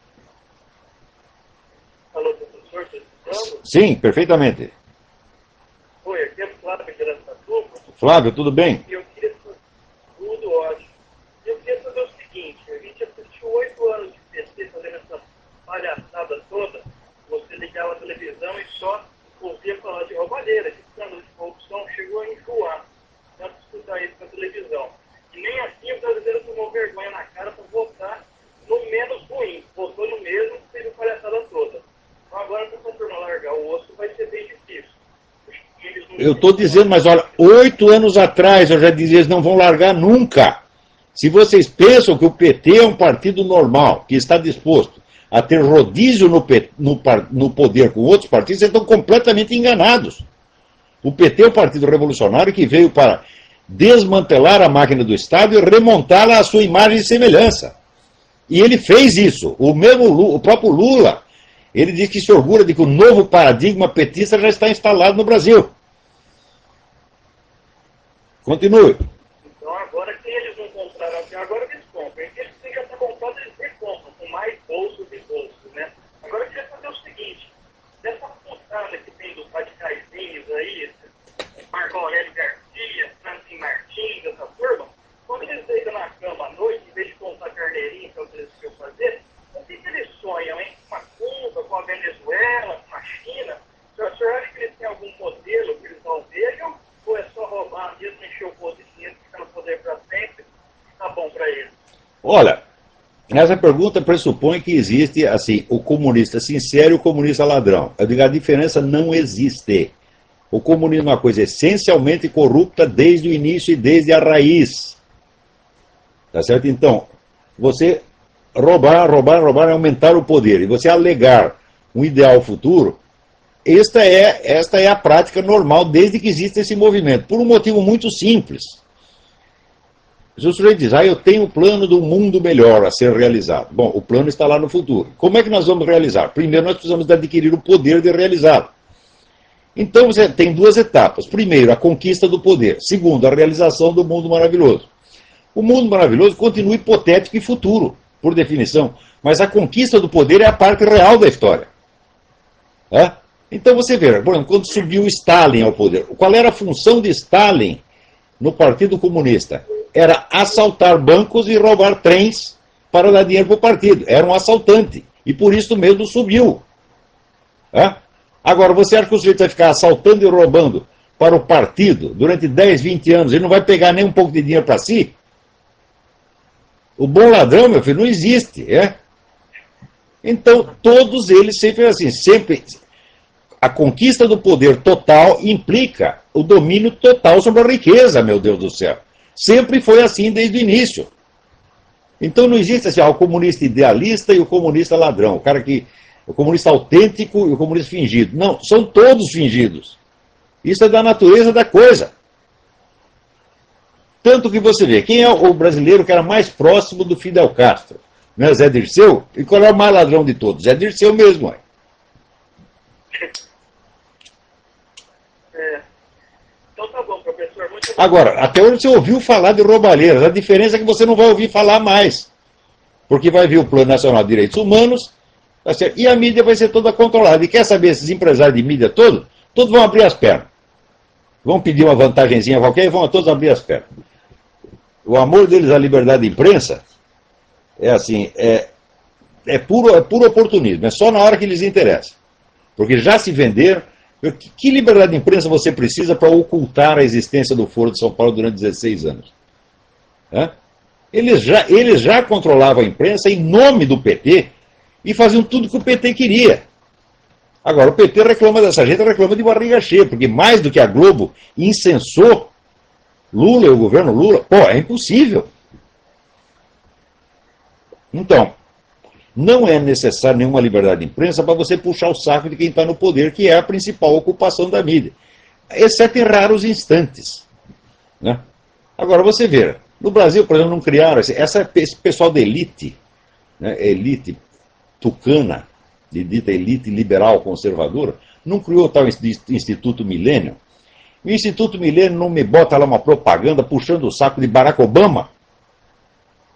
Alô, professor, tá escutando? Sim, perfeitamente. Oi, aqui é o Flávio de Aracatuba. Flávio, tudo bem? E eu queria fazer tudo ótimo. Eu queria fazer o seguinte, a gente assistiu 8 anos de PT fazendo essa palhaçada toda, você ligava a televisão e só ouvia falar de roubalheira, de escândalo de corrupção, chegou a enjoar, tanto escutar isso na televisão. E nem assim o brasileiro tomou vergonha na cara para votar no menos ruim, votou no mesmo, fez a palhaçada toda. Então agora para a turma largar o osso vai ser bem difícil. Eu estou dizendo, mas olha, 8 anos atrás eu já dizia, eles não vão largar nunca. Se vocês pensam que o PT é um partido normal, que está disposto a ter rodízio no poder com outros partidos, vocês estão completamente enganados. O PT é um partido revolucionário que veio para desmantelar a máquina do Estado e remontá-la à sua imagem e semelhança. E ele fez isso. O próprio Lula, ele diz que se orgulha de que o novo paradigma petista já está instalado no Brasil. Continue. Então agora que eles não compraram até agora eles compram. Eles que já está comprado, eles compram, com mais bolsos e bolsos, né? Agora eu queria fazer o seguinte, dessa putada que tem dos radicaizinhos aí, Marco Aurélio Garcia, Francine Martins, essa turma, quando eles deitam na cama à noite, em vez de contar carneirinho, que é o que eles queriam fazer, o que eles sonham, hein? Com a Cuba, com a Venezuela, com a China? O senhor acha que eles têm algum modelo que eles almejam? Ou é só roubar mesmo, encher o bolso de dinheiro, ficar no poder para sempre, tá bom para eles? Olha, essa pergunta pressupõe que existe, assim, o comunista sincero e o comunista ladrão. Eu digo, a diferença não existe. O comunismo é uma coisa essencialmente corrupta desde o início e desde a raiz. Tá certo? Então, você roubar é aumentar o poder. E você alegar um ideal futuro, esta é a prática normal desde que existe esse movimento, por um motivo muito simples. O sujeito diz, eu tenho o plano do mundo melhor a ser realizado. Bom, o plano está lá no futuro. Como é que nós vamos realizar? Primeiro, nós precisamos adquirir o poder de realizá-lo. Então, você tem duas etapas. Primeiro, a conquista do poder. Segundo, a realização do mundo maravilhoso. O mundo maravilhoso continua hipotético e futuro, por definição. Mas a conquista do poder é a parte real da história. É? Então você vê, por exemplo, quando subiu Stalin ao poder, qual era a função de Stalin no Partido Comunista? Era assaltar bancos e roubar trens para dar dinheiro para o partido. Era um assaltante. E por isso mesmo subiu. É? Agora, você acha que o sujeito vai ficar assaltando e roubando para o partido durante 10, 20 anos e não vai pegar nem um pouco de dinheiro para si? O bom ladrão, meu filho, não existe. É? Então, todos eles sempre assim, sempre... A conquista do poder total implica o domínio total sobre a riqueza, meu Deus do céu. Sempre foi assim desde o início. Então não existe assim, o comunista idealista e o comunista ladrão, o comunista autêntico e o comunista fingido. Não, são todos fingidos. Isso é da natureza da coisa. Tanto que você vê, quem é o brasileiro que era mais próximo do Fidel Castro? Não é Zé Dirceu? E qual é o mais ladrão de todos? Zé Dirceu mesmo, é. Então tá bom, professor. Muito Agora, até hoje você ouviu falar de roubalheiras. A diferença é que você não vai ouvir falar mais. Porque vai vir o Plano Nacional de Direitos Humanos, tá certo? E a mídia vai ser toda controlada. E quer saber, esses empresários de mídia todos vão abrir as pernas. Vão pedir uma vantagenzinha qualquer e vão todos abrir as pernas. O amor deles à liberdade de imprensa é assim, é puro oportunismo. É só na hora que lhes interessa. Porque já se venderam. Que liberdade de imprensa você precisa para ocultar a existência do Foro de São Paulo durante 16 anos? Eles já controlavam a imprensa em nome do PT e faziam tudo que o PT queria. Agora, o PT reclama dessa gente, reclama de barriga cheia, porque mais do que a Globo incensou Lula e o governo Lula, é impossível. Então, não é necessário nenhuma liberdade de imprensa para você puxar o saco de quem está no poder, que é a principal ocupação da mídia. Exceto em raros instantes. Né? Agora, você vê, no Brasil, por exemplo, não criaram... Esse pessoal da elite, né, elite tucana, de dita elite liberal conservadora, não criou tal Instituto Milênio. O Instituto Milênio não me bota lá uma propaganda puxando o saco de Barack Obama.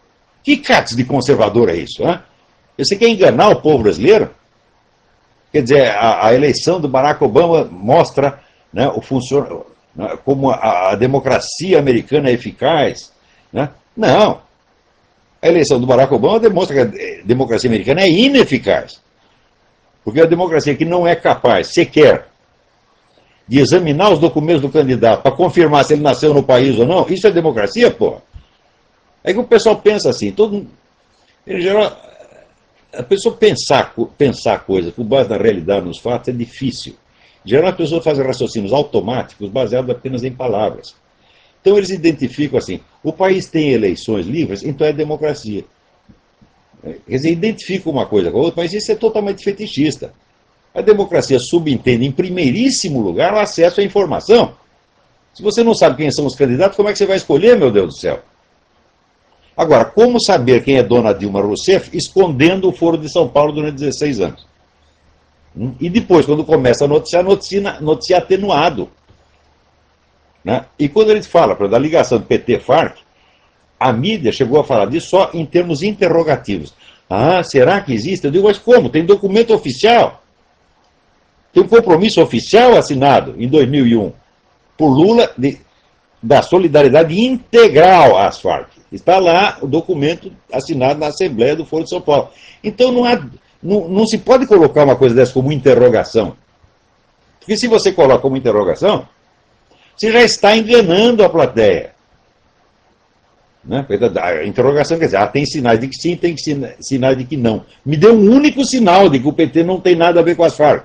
Que catos de conservador é isso? Hein? Você quer enganar o povo brasileiro? Quer dizer, a eleição do Barack Obama mostra, né, como a democracia americana é eficaz. Né? Não. A eleição do Barack Obama demonstra que a democracia americana é ineficaz. Porque a democracia que não é capaz, sequer, de examinar os documentos do candidato para confirmar se ele nasceu no país ou não, isso é democracia, porra? É que o pessoal pensa assim, em geral, a pessoa pensar coisas com base na realidade, nos fatos, é difícil. Em geral, as pessoas fazem raciocínios automáticos baseados apenas em palavras. Então, eles identificam assim, o país tem eleições livres, então é democracia. Quer dizer, identifica uma coisa com a outra, mas isso é totalmente fetichista. A democracia subentende, em primeiríssimo lugar, o acesso à informação. Se você não sabe quem são os candidatos, como é que você vai escolher, meu Deus do céu? Agora, como saber quem é Dona Dilma Rousseff escondendo o Foro de São Paulo durante 16 anos? E depois, quando começa a noticiar, noticia atenuado. Né? E quando ele fala da ligação do PT-FARC, a mídia chegou a falar disso só em termos interrogativos. Ah, será que existe? Eu digo, mas como? Tem documento oficial. Tem um compromisso oficial assinado em 2001 por Lula da solidariedade integral às Farc. Está lá o documento assinado na Assembleia do Foro de São Paulo. Então não se pode colocar uma coisa dessa como interrogação. Porque se você coloca como interrogação, você já está enganando a plateia. Né? A interrogação quer dizer, tem sinais de que sim, tem sinais de que não. Me dê um único sinal de que o PT não tem nada a ver com as Farc.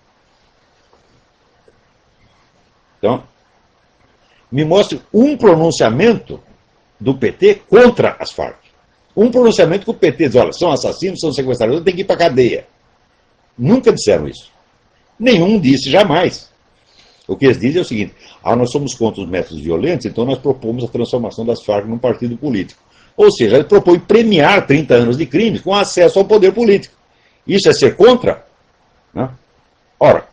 Então, me mostre um pronunciamento do PT contra as Farc. Um pronunciamento que o PT diz, olha, são assassinos, são sequestradores, tem que ir para a cadeia. Nunca disseram isso. Nenhum disse, jamais. O que eles dizem é o seguinte, nós somos contra os métodos violentos, então nós propomos a transformação das Farc num partido político. Ou seja, ele propõe premiar 30 anos de crimes com acesso ao poder político. Isso é ser contra? Né? Ora,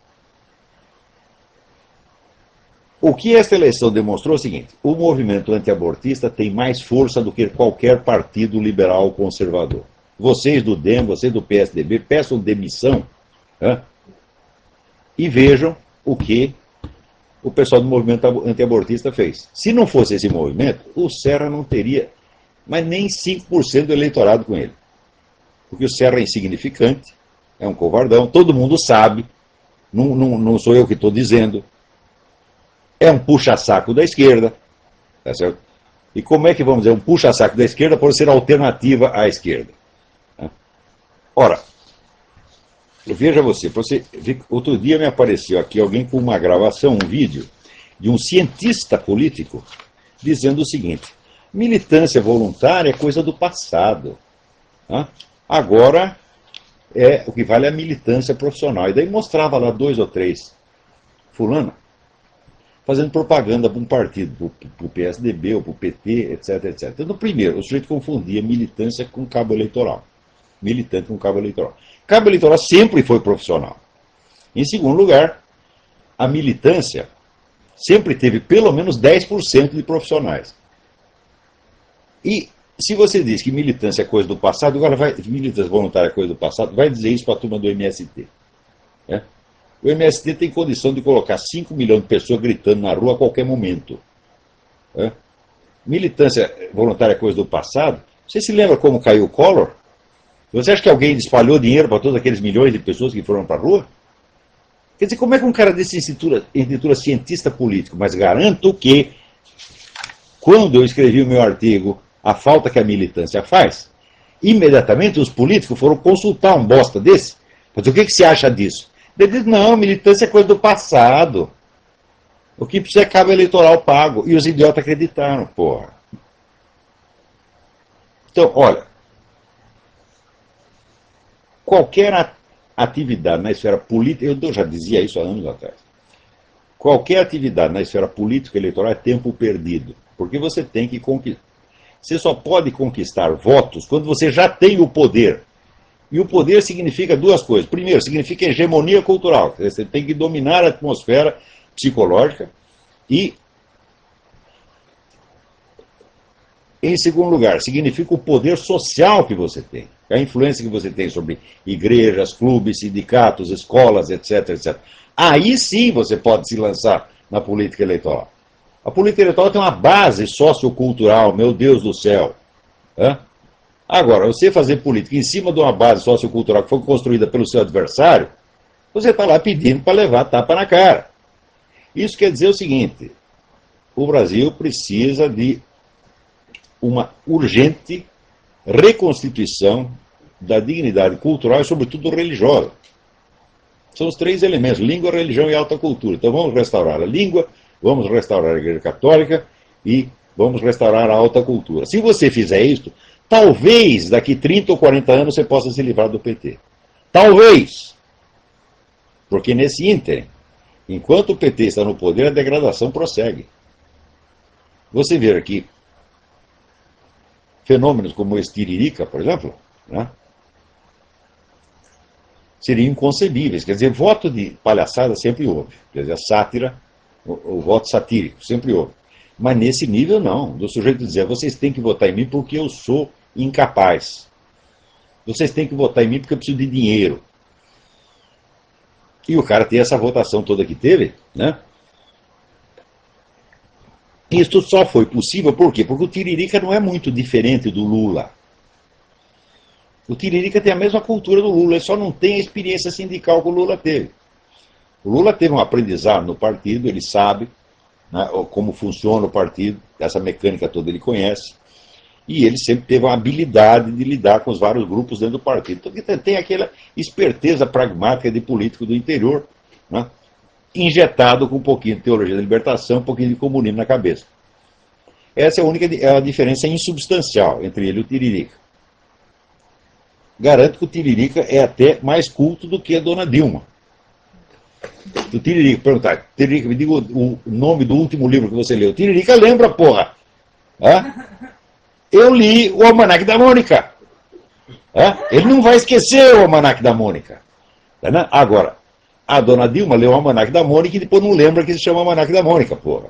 o que esta eleição demonstrou é o seguinte, o movimento antiabortista tem mais força do que qualquer partido liberal ou conservador. Vocês do DEM, vocês do PSDB, peçam demissão, né? E vejam o que o pessoal do movimento antiabortista fez. Se não fosse esse movimento, o Serra não teria mas nem 5% do eleitorado com ele. Porque o Serra é insignificante, é um covardão, todo mundo sabe, não sou eu que estou dizendo, é um puxa-saco da esquerda, tá certo? E como é que vamos dizer um puxa-saco da esquerda por ser alternativa à esquerda? Ora, veja você, outro dia me apareceu aqui alguém com uma gravação, um vídeo, de um cientista político dizendo o seguinte, militância voluntária é coisa do passado. Agora, o que vale é a militância profissional. E daí mostrava lá 2 ou 3 fulano fazendo propaganda para um partido, para o PSDB ou para o PT, etc, etc. Então, no primeiro, o sujeito confundia militância com cabo eleitoral. Militante com cabo eleitoral. Cabo eleitoral sempre foi profissional. Em segundo lugar, a militância sempre teve pelo menos 10% de profissionais. E se você diz que militância é coisa do passado, agora militância voluntária é coisa do passado, vai dizer isso para a turma do MST. Né? O MST tem condição de colocar 5 milhões de pessoas gritando na rua a qualquer momento. Né? Militância voluntária é coisa do passado. Você se lembra como caiu o Collor? Você acha que alguém espalhou dinheiro para todos aqueles milhões de pessoas que foram para a rua? Quer dizer, como é que um cara desse intitula cientista político? Mas garanto que, quando eu escrevi o meu artigo A Falta que a Militância Faz, imediatamente os políticos foram consultar um bosta desse. Mas o que você acha disso? Ele diz, não, militância é coisa do passado. O que precisa é cabo eleitoral pago. E os idiotas acreditaram, porra. Então, olha, qualquer atividade na esfera política, eu já dizia isso há anos atrás, qualquer atividade na esfera política eleitoral é tempo perdido, porque você tem que conquistar. Você só pode conquistar votos quando você já tem o poder. E o poder significa 2 coisas. Primeiro, significa hegemonia cultural. Você tem que dominar a atmosfera psicológica e Em segundo lugar, significa o poder social que você tem, a influência que você tem sobre igrejas, clubes, sindicatos, escolas, etc, etc. Aí sim você pode se lançar na política eleitoral. A política eleitoral tem uma base sociocultural, meu Deus do céu. Agora, você fazer política em cima de uma base sociocultural que foi construída pelo seu adversário, você está lá pedindo para levar tapa na cara. Isso quer dizer o seguinte: o Brasil precisa de uma urgente reconstituição da dignidade cultural e, sobretudo, religiosa. São os três elementos: língua, religião e alta cultura. Então vamos restaurar a língua, vamos restaurar a Igreja Católica e vamos restaurar a alta cultura. Se você fizer isso, talvez daqui 30 ou 40 anos você possa se livrar do PT. Talvez. Porque nesse ínterim, enquanto o PT está no poder, a degradação prossegue. Você vê aqui fenômenos como esse Tiririca, por exemplo, né, seriam inconcebíveis. Quer dizer, voto de palhaçada sempre houve. Quer dizer, a sátira, o voto satírico, sempre houve. Mas nesse nível não, do sujeito dizer: vocês têm que votar em mim porque eu sou incapaz. Vocês têm que votar em mim porque eu preciso de dinheiro. E o cara tem essa votação toda que teve, né? Isso só foi possível por quê? Porque o Tiririca não é muito diferente do Lula. O Tiririca tem a mesma cultura do Lula, ele só não tem a experiência sindical que o Lula teve. O Lula teve um aprendizado no partido, ele sabe, né, como funciona o partido, essa mecânica toda ele conhece, e ele sempre teve uma habilidade de lidar com os vários grupos dentro do partido. Então tem aquela esperteza pragmática de político do interior, né, injetado com um pouquinho de teologia da libertação, um pouquinho de comunismo na cabeça. Essa é a única diferença insubstancial entre ele e o Tiririca. Garanto que o Tiririca é até mais culto do que a dona Dilma. O Tiririca, perguntar: Tiririca, me diga o nome do último livro que você leu. O Tiririca lembra, porra. Eu li o Almanaque da Mônica. Ele não vai esquecer o Almanaque da Mônica. Agora, a dona Dilma leu o Almanaque da Mônica e depois não lembra que se chama Almanaque da Mônica, porra.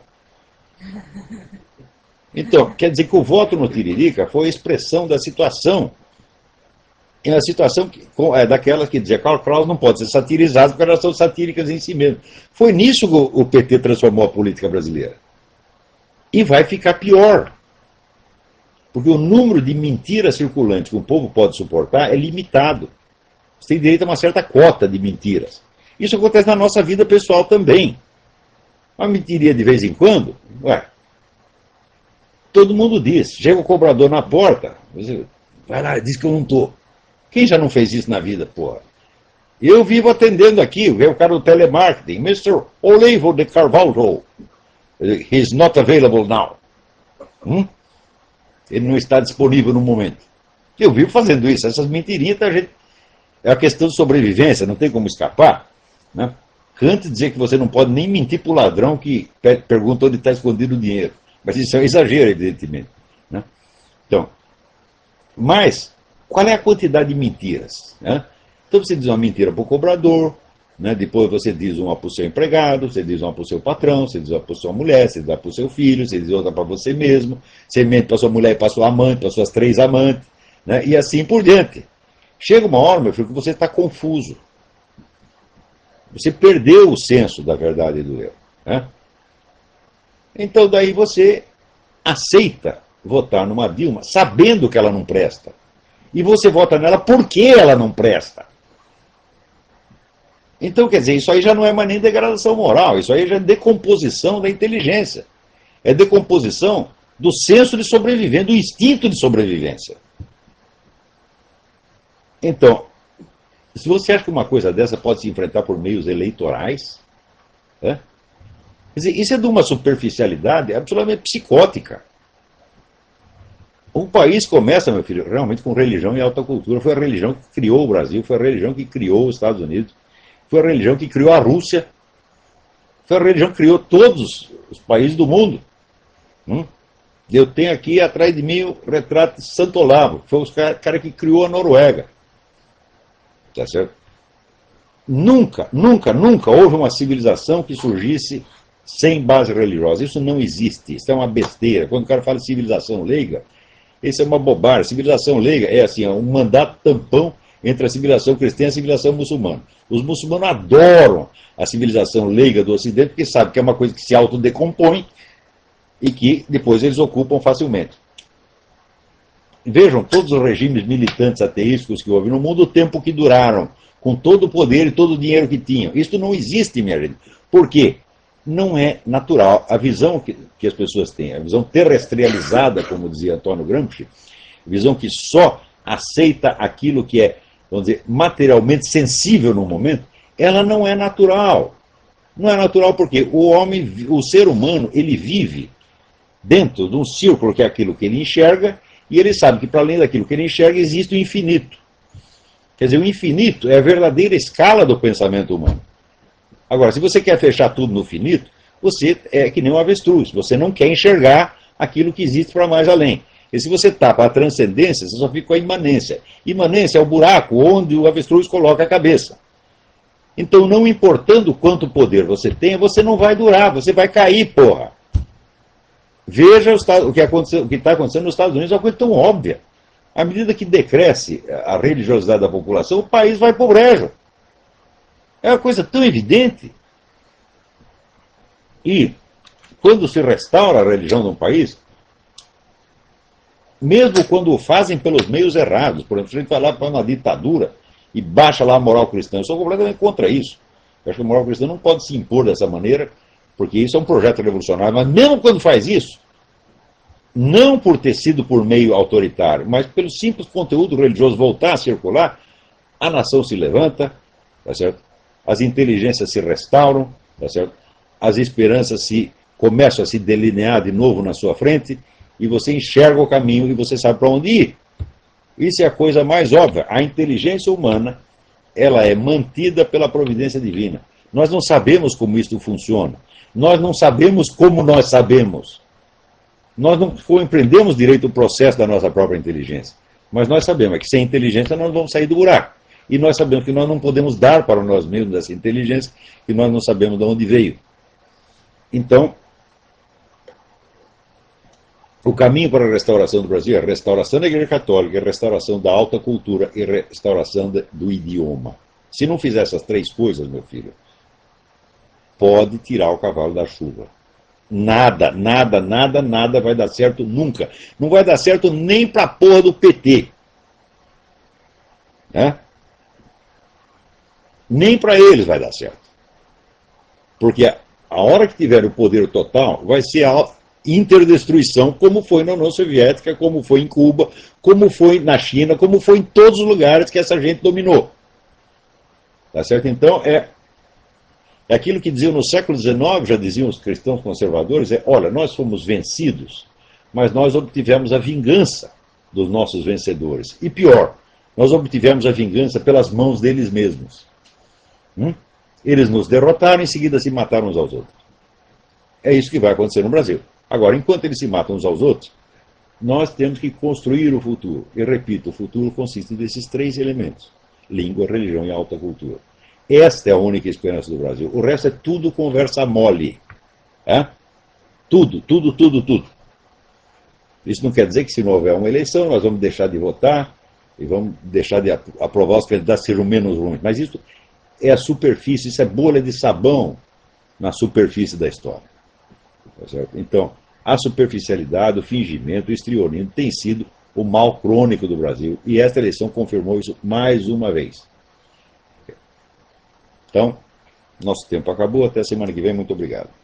Então, quer dizer que o voto no Tiririca foi a expressão da situação. E a situação é daquelas que dizia: Karl Kraus não pode ser satirizado porque elas são satíricas em si mesmo. Foi nisso que o PT transformou a política brasileira. E vai ficar pior. Porque o número de mentiras circulantes que o povo pode suportar é limitado. Você tem direito a uma certa cota de mentiras. Isso acontece na nossa vida pessoal também. Uma mentirinha de vez em quando, todo mundo diz. Chega o cobrador na porta, você vai lá, diz que eu não estou. Quem já não fez isso na vida, porra? Eu vivo atendendo aqui, veio o cara do telemarketing, Mr. Olivo de Carvalho. He's not available now. Ele não está disponível no momento. Eu vivo fazendo isso, essas mentirinhas, a gente... é uma questão de sobrevivência, não tem como escapar. Né? Kant dizia que você não pode nem mentir para o ladrão que pergunta onde está escondido o dinheiro. Mas isso é um exagero, evidentemente. Né? Então, mas qual é a quantidade de mentiras? Né? Então você diz uma mentira para o cobrador, né? Depois você diz uma para o seu empregado, você diz uma para o seu patrão, você diz uma para a sua mulher, você diz uma para o seu filho, você diz outra para você mesmo, você mente para a sua mulher e para a sua amante, para as suas 3 amantes, né? E assim por diante. Chega uma hora, meu filho, que você está confuso. Você perdeu o senso da verdade e do erro. Né? Então daí você aceita votar numa Dilma sabendo que ela não presta. E você vota nela porque ela não presta. Então, quer dizer, isso aí já não é mais nem degradação moral, isso aí já é decomposição da inteligência. É decomposição do senso de sobrevivência, do instinto de sobrevivência. Então, se você acha que uma coisa dessa pode se enfrentar por meios eleitorais, quer dizer, isso é de uma superficialidade absolutamente psicótica. O país começa, meu filho, realmente com religião e alta cultura. Foi a religião que criou o Brasil, foi a religião que criou os Estados Unidos, foi a religião que criou a Rússia, foi a religião que criou todos os países do mundo. Eu tenho aqui atrás de mim o retrato de Santo Olavo, foi o cara que criou a Noruega. Tá certo? Nunca, nunca, nunca houve uma civilização que surgisse sem base religiosa. Isso não existe, isso é uma besteira. Quando o cara fala de civilização leiga, Isso é uma bobagem. A civilização leiga é assim, é um mandato tampão entre a civilização cristã e a civilização muçulmana. Os muçulmanos adoram a civilização leiga do Ocidente, porque sabem que é uma coisa que se autodecompõe e que depois eles ocupam facilmente. Vejam todos os regimes militantes ateísticos que houve no mundo, o tempo que duraram, com todo o poder e todo o dinheiro que tinham. Isso não existe, minha gente. Por quê? Não é natural. A visão que as pessoas têm, a visão terrestrializada, como dizia Antônio Gramsci, a visão que só aceita aquilo que é, vamos dizer, materialmente sensível no momento, ela não é natural. Não é natural porque o homem, o ser humano, ele vive dentro de um círculo que é aquilo que ele enxerga, e ele sabe que para além daquilo que ele enxerga existe o infinito. Quer dizer, o infinito é a verdadeira escala do pensamento humano. Agora, se você quer fechar tudo no finito, você é que nem um avestruz, você não quer enxergar aquilo que existe para mais além. E se você tapa a transcendência, você só fica com a imanência. Imanência é o buraco onde o avestruz coloca a cabeça. Então, não importando quanto poder você tenha, você não vai durar, você vai cair, porra. Veja o que está acontecendo nos Estados Unidos, é uma coisa tão óbvia. À medida que decresce a religiosidade da população, o país vai para o brejo. É uma coisa tão evidente. E, quando se restaura a religião de um país, mesmo quando o fazem pelos meios errados, por exemplo, se a gente vai lá para uma ditadura e baixa lá a moral cristã, eu sou completamente contra isso. Eu acho que a moral cristã não pode se impor dessa maneira, porque isso é um projeto revolucionário, mas mesmo quando faz isso, não por ter sido por meio autoritário, mas pelo simples conteúdo religioso voltar a circular, a nação se levanta, tá certo? As inteligências se restauram, tá certo? As esperanças começam a se delinear de novo na sua frente, e você enxerga o caminho e você sabe para onde ir. Isso é a coisa mais óbvia. A inteligência humana, ela é mantida pela providência divina. Nós não sabemos como isso funciona. Nós não sabemos como nós sabemos. Nós não compreendemos direito o processo da nossa própria inteligência. Mas nós sabemos que sem inteligência nós vamos sair do buraco. E nós sabemos que nós não podemos dar para nós mesmos essa inteligência, que nós não sabemos de onde veio. Então, o caminho para a restauração do Brasil é a restauração da Igreja Católica, a restauração da alta cultura e a restauração do idioma. Se não fizer essas três coisas, meu filho, pode tirar o cavalo da chuva. Nada, nada, nada, nada vai dar certo nunca. Não vai dar certo nem para a porra do PT. Né? Nem para eles vai dar certo. Porque a hora que tiver o poder total, vai ser a interdestruição, como foi na União Soviética, como foi em Cuba, como foi na China, como foi em todos os lugares que essa gente dominou. Tá certo? Então, é aquilo que diziam no século XIX, já diziam os cristãos conservadores, olha, nós fomos vencidos, mas nós obtivemos a vingança dos nossos vencedores. E pior, nós obtivemos a vingança pelas mãos deles mesmos. Eles nos derrotaram e em seguida se mataram uns aos outros. É isso que vai acontecer no Brasil. Agora, enquanto eles se matam uns aos outros, nós temos que construir o futuro. E repito, o futuro consiste desses três elementos: língua, religião e alta cultura. Esta é a única esperança do Brasil. O resto é tudo conversa mole. Tudo, tudo, tudo, tudo. Isso não quer dizer que se não houver uma eleição, nós vamos deixar de votar e vamos deixar de aprovar os candidatos que sejam menos ruins. Mas isso é a superfície, isso é bolha de sabão na superfície da história. Tá certo? Então, a superficialidade, o fingimento, o histrionismo tem sido o mal crônico do Brasil. E esta eleição confirmou isso mais uma vez. Então, nosso tempo acabou. Até a semana que vem. Muito obrigado.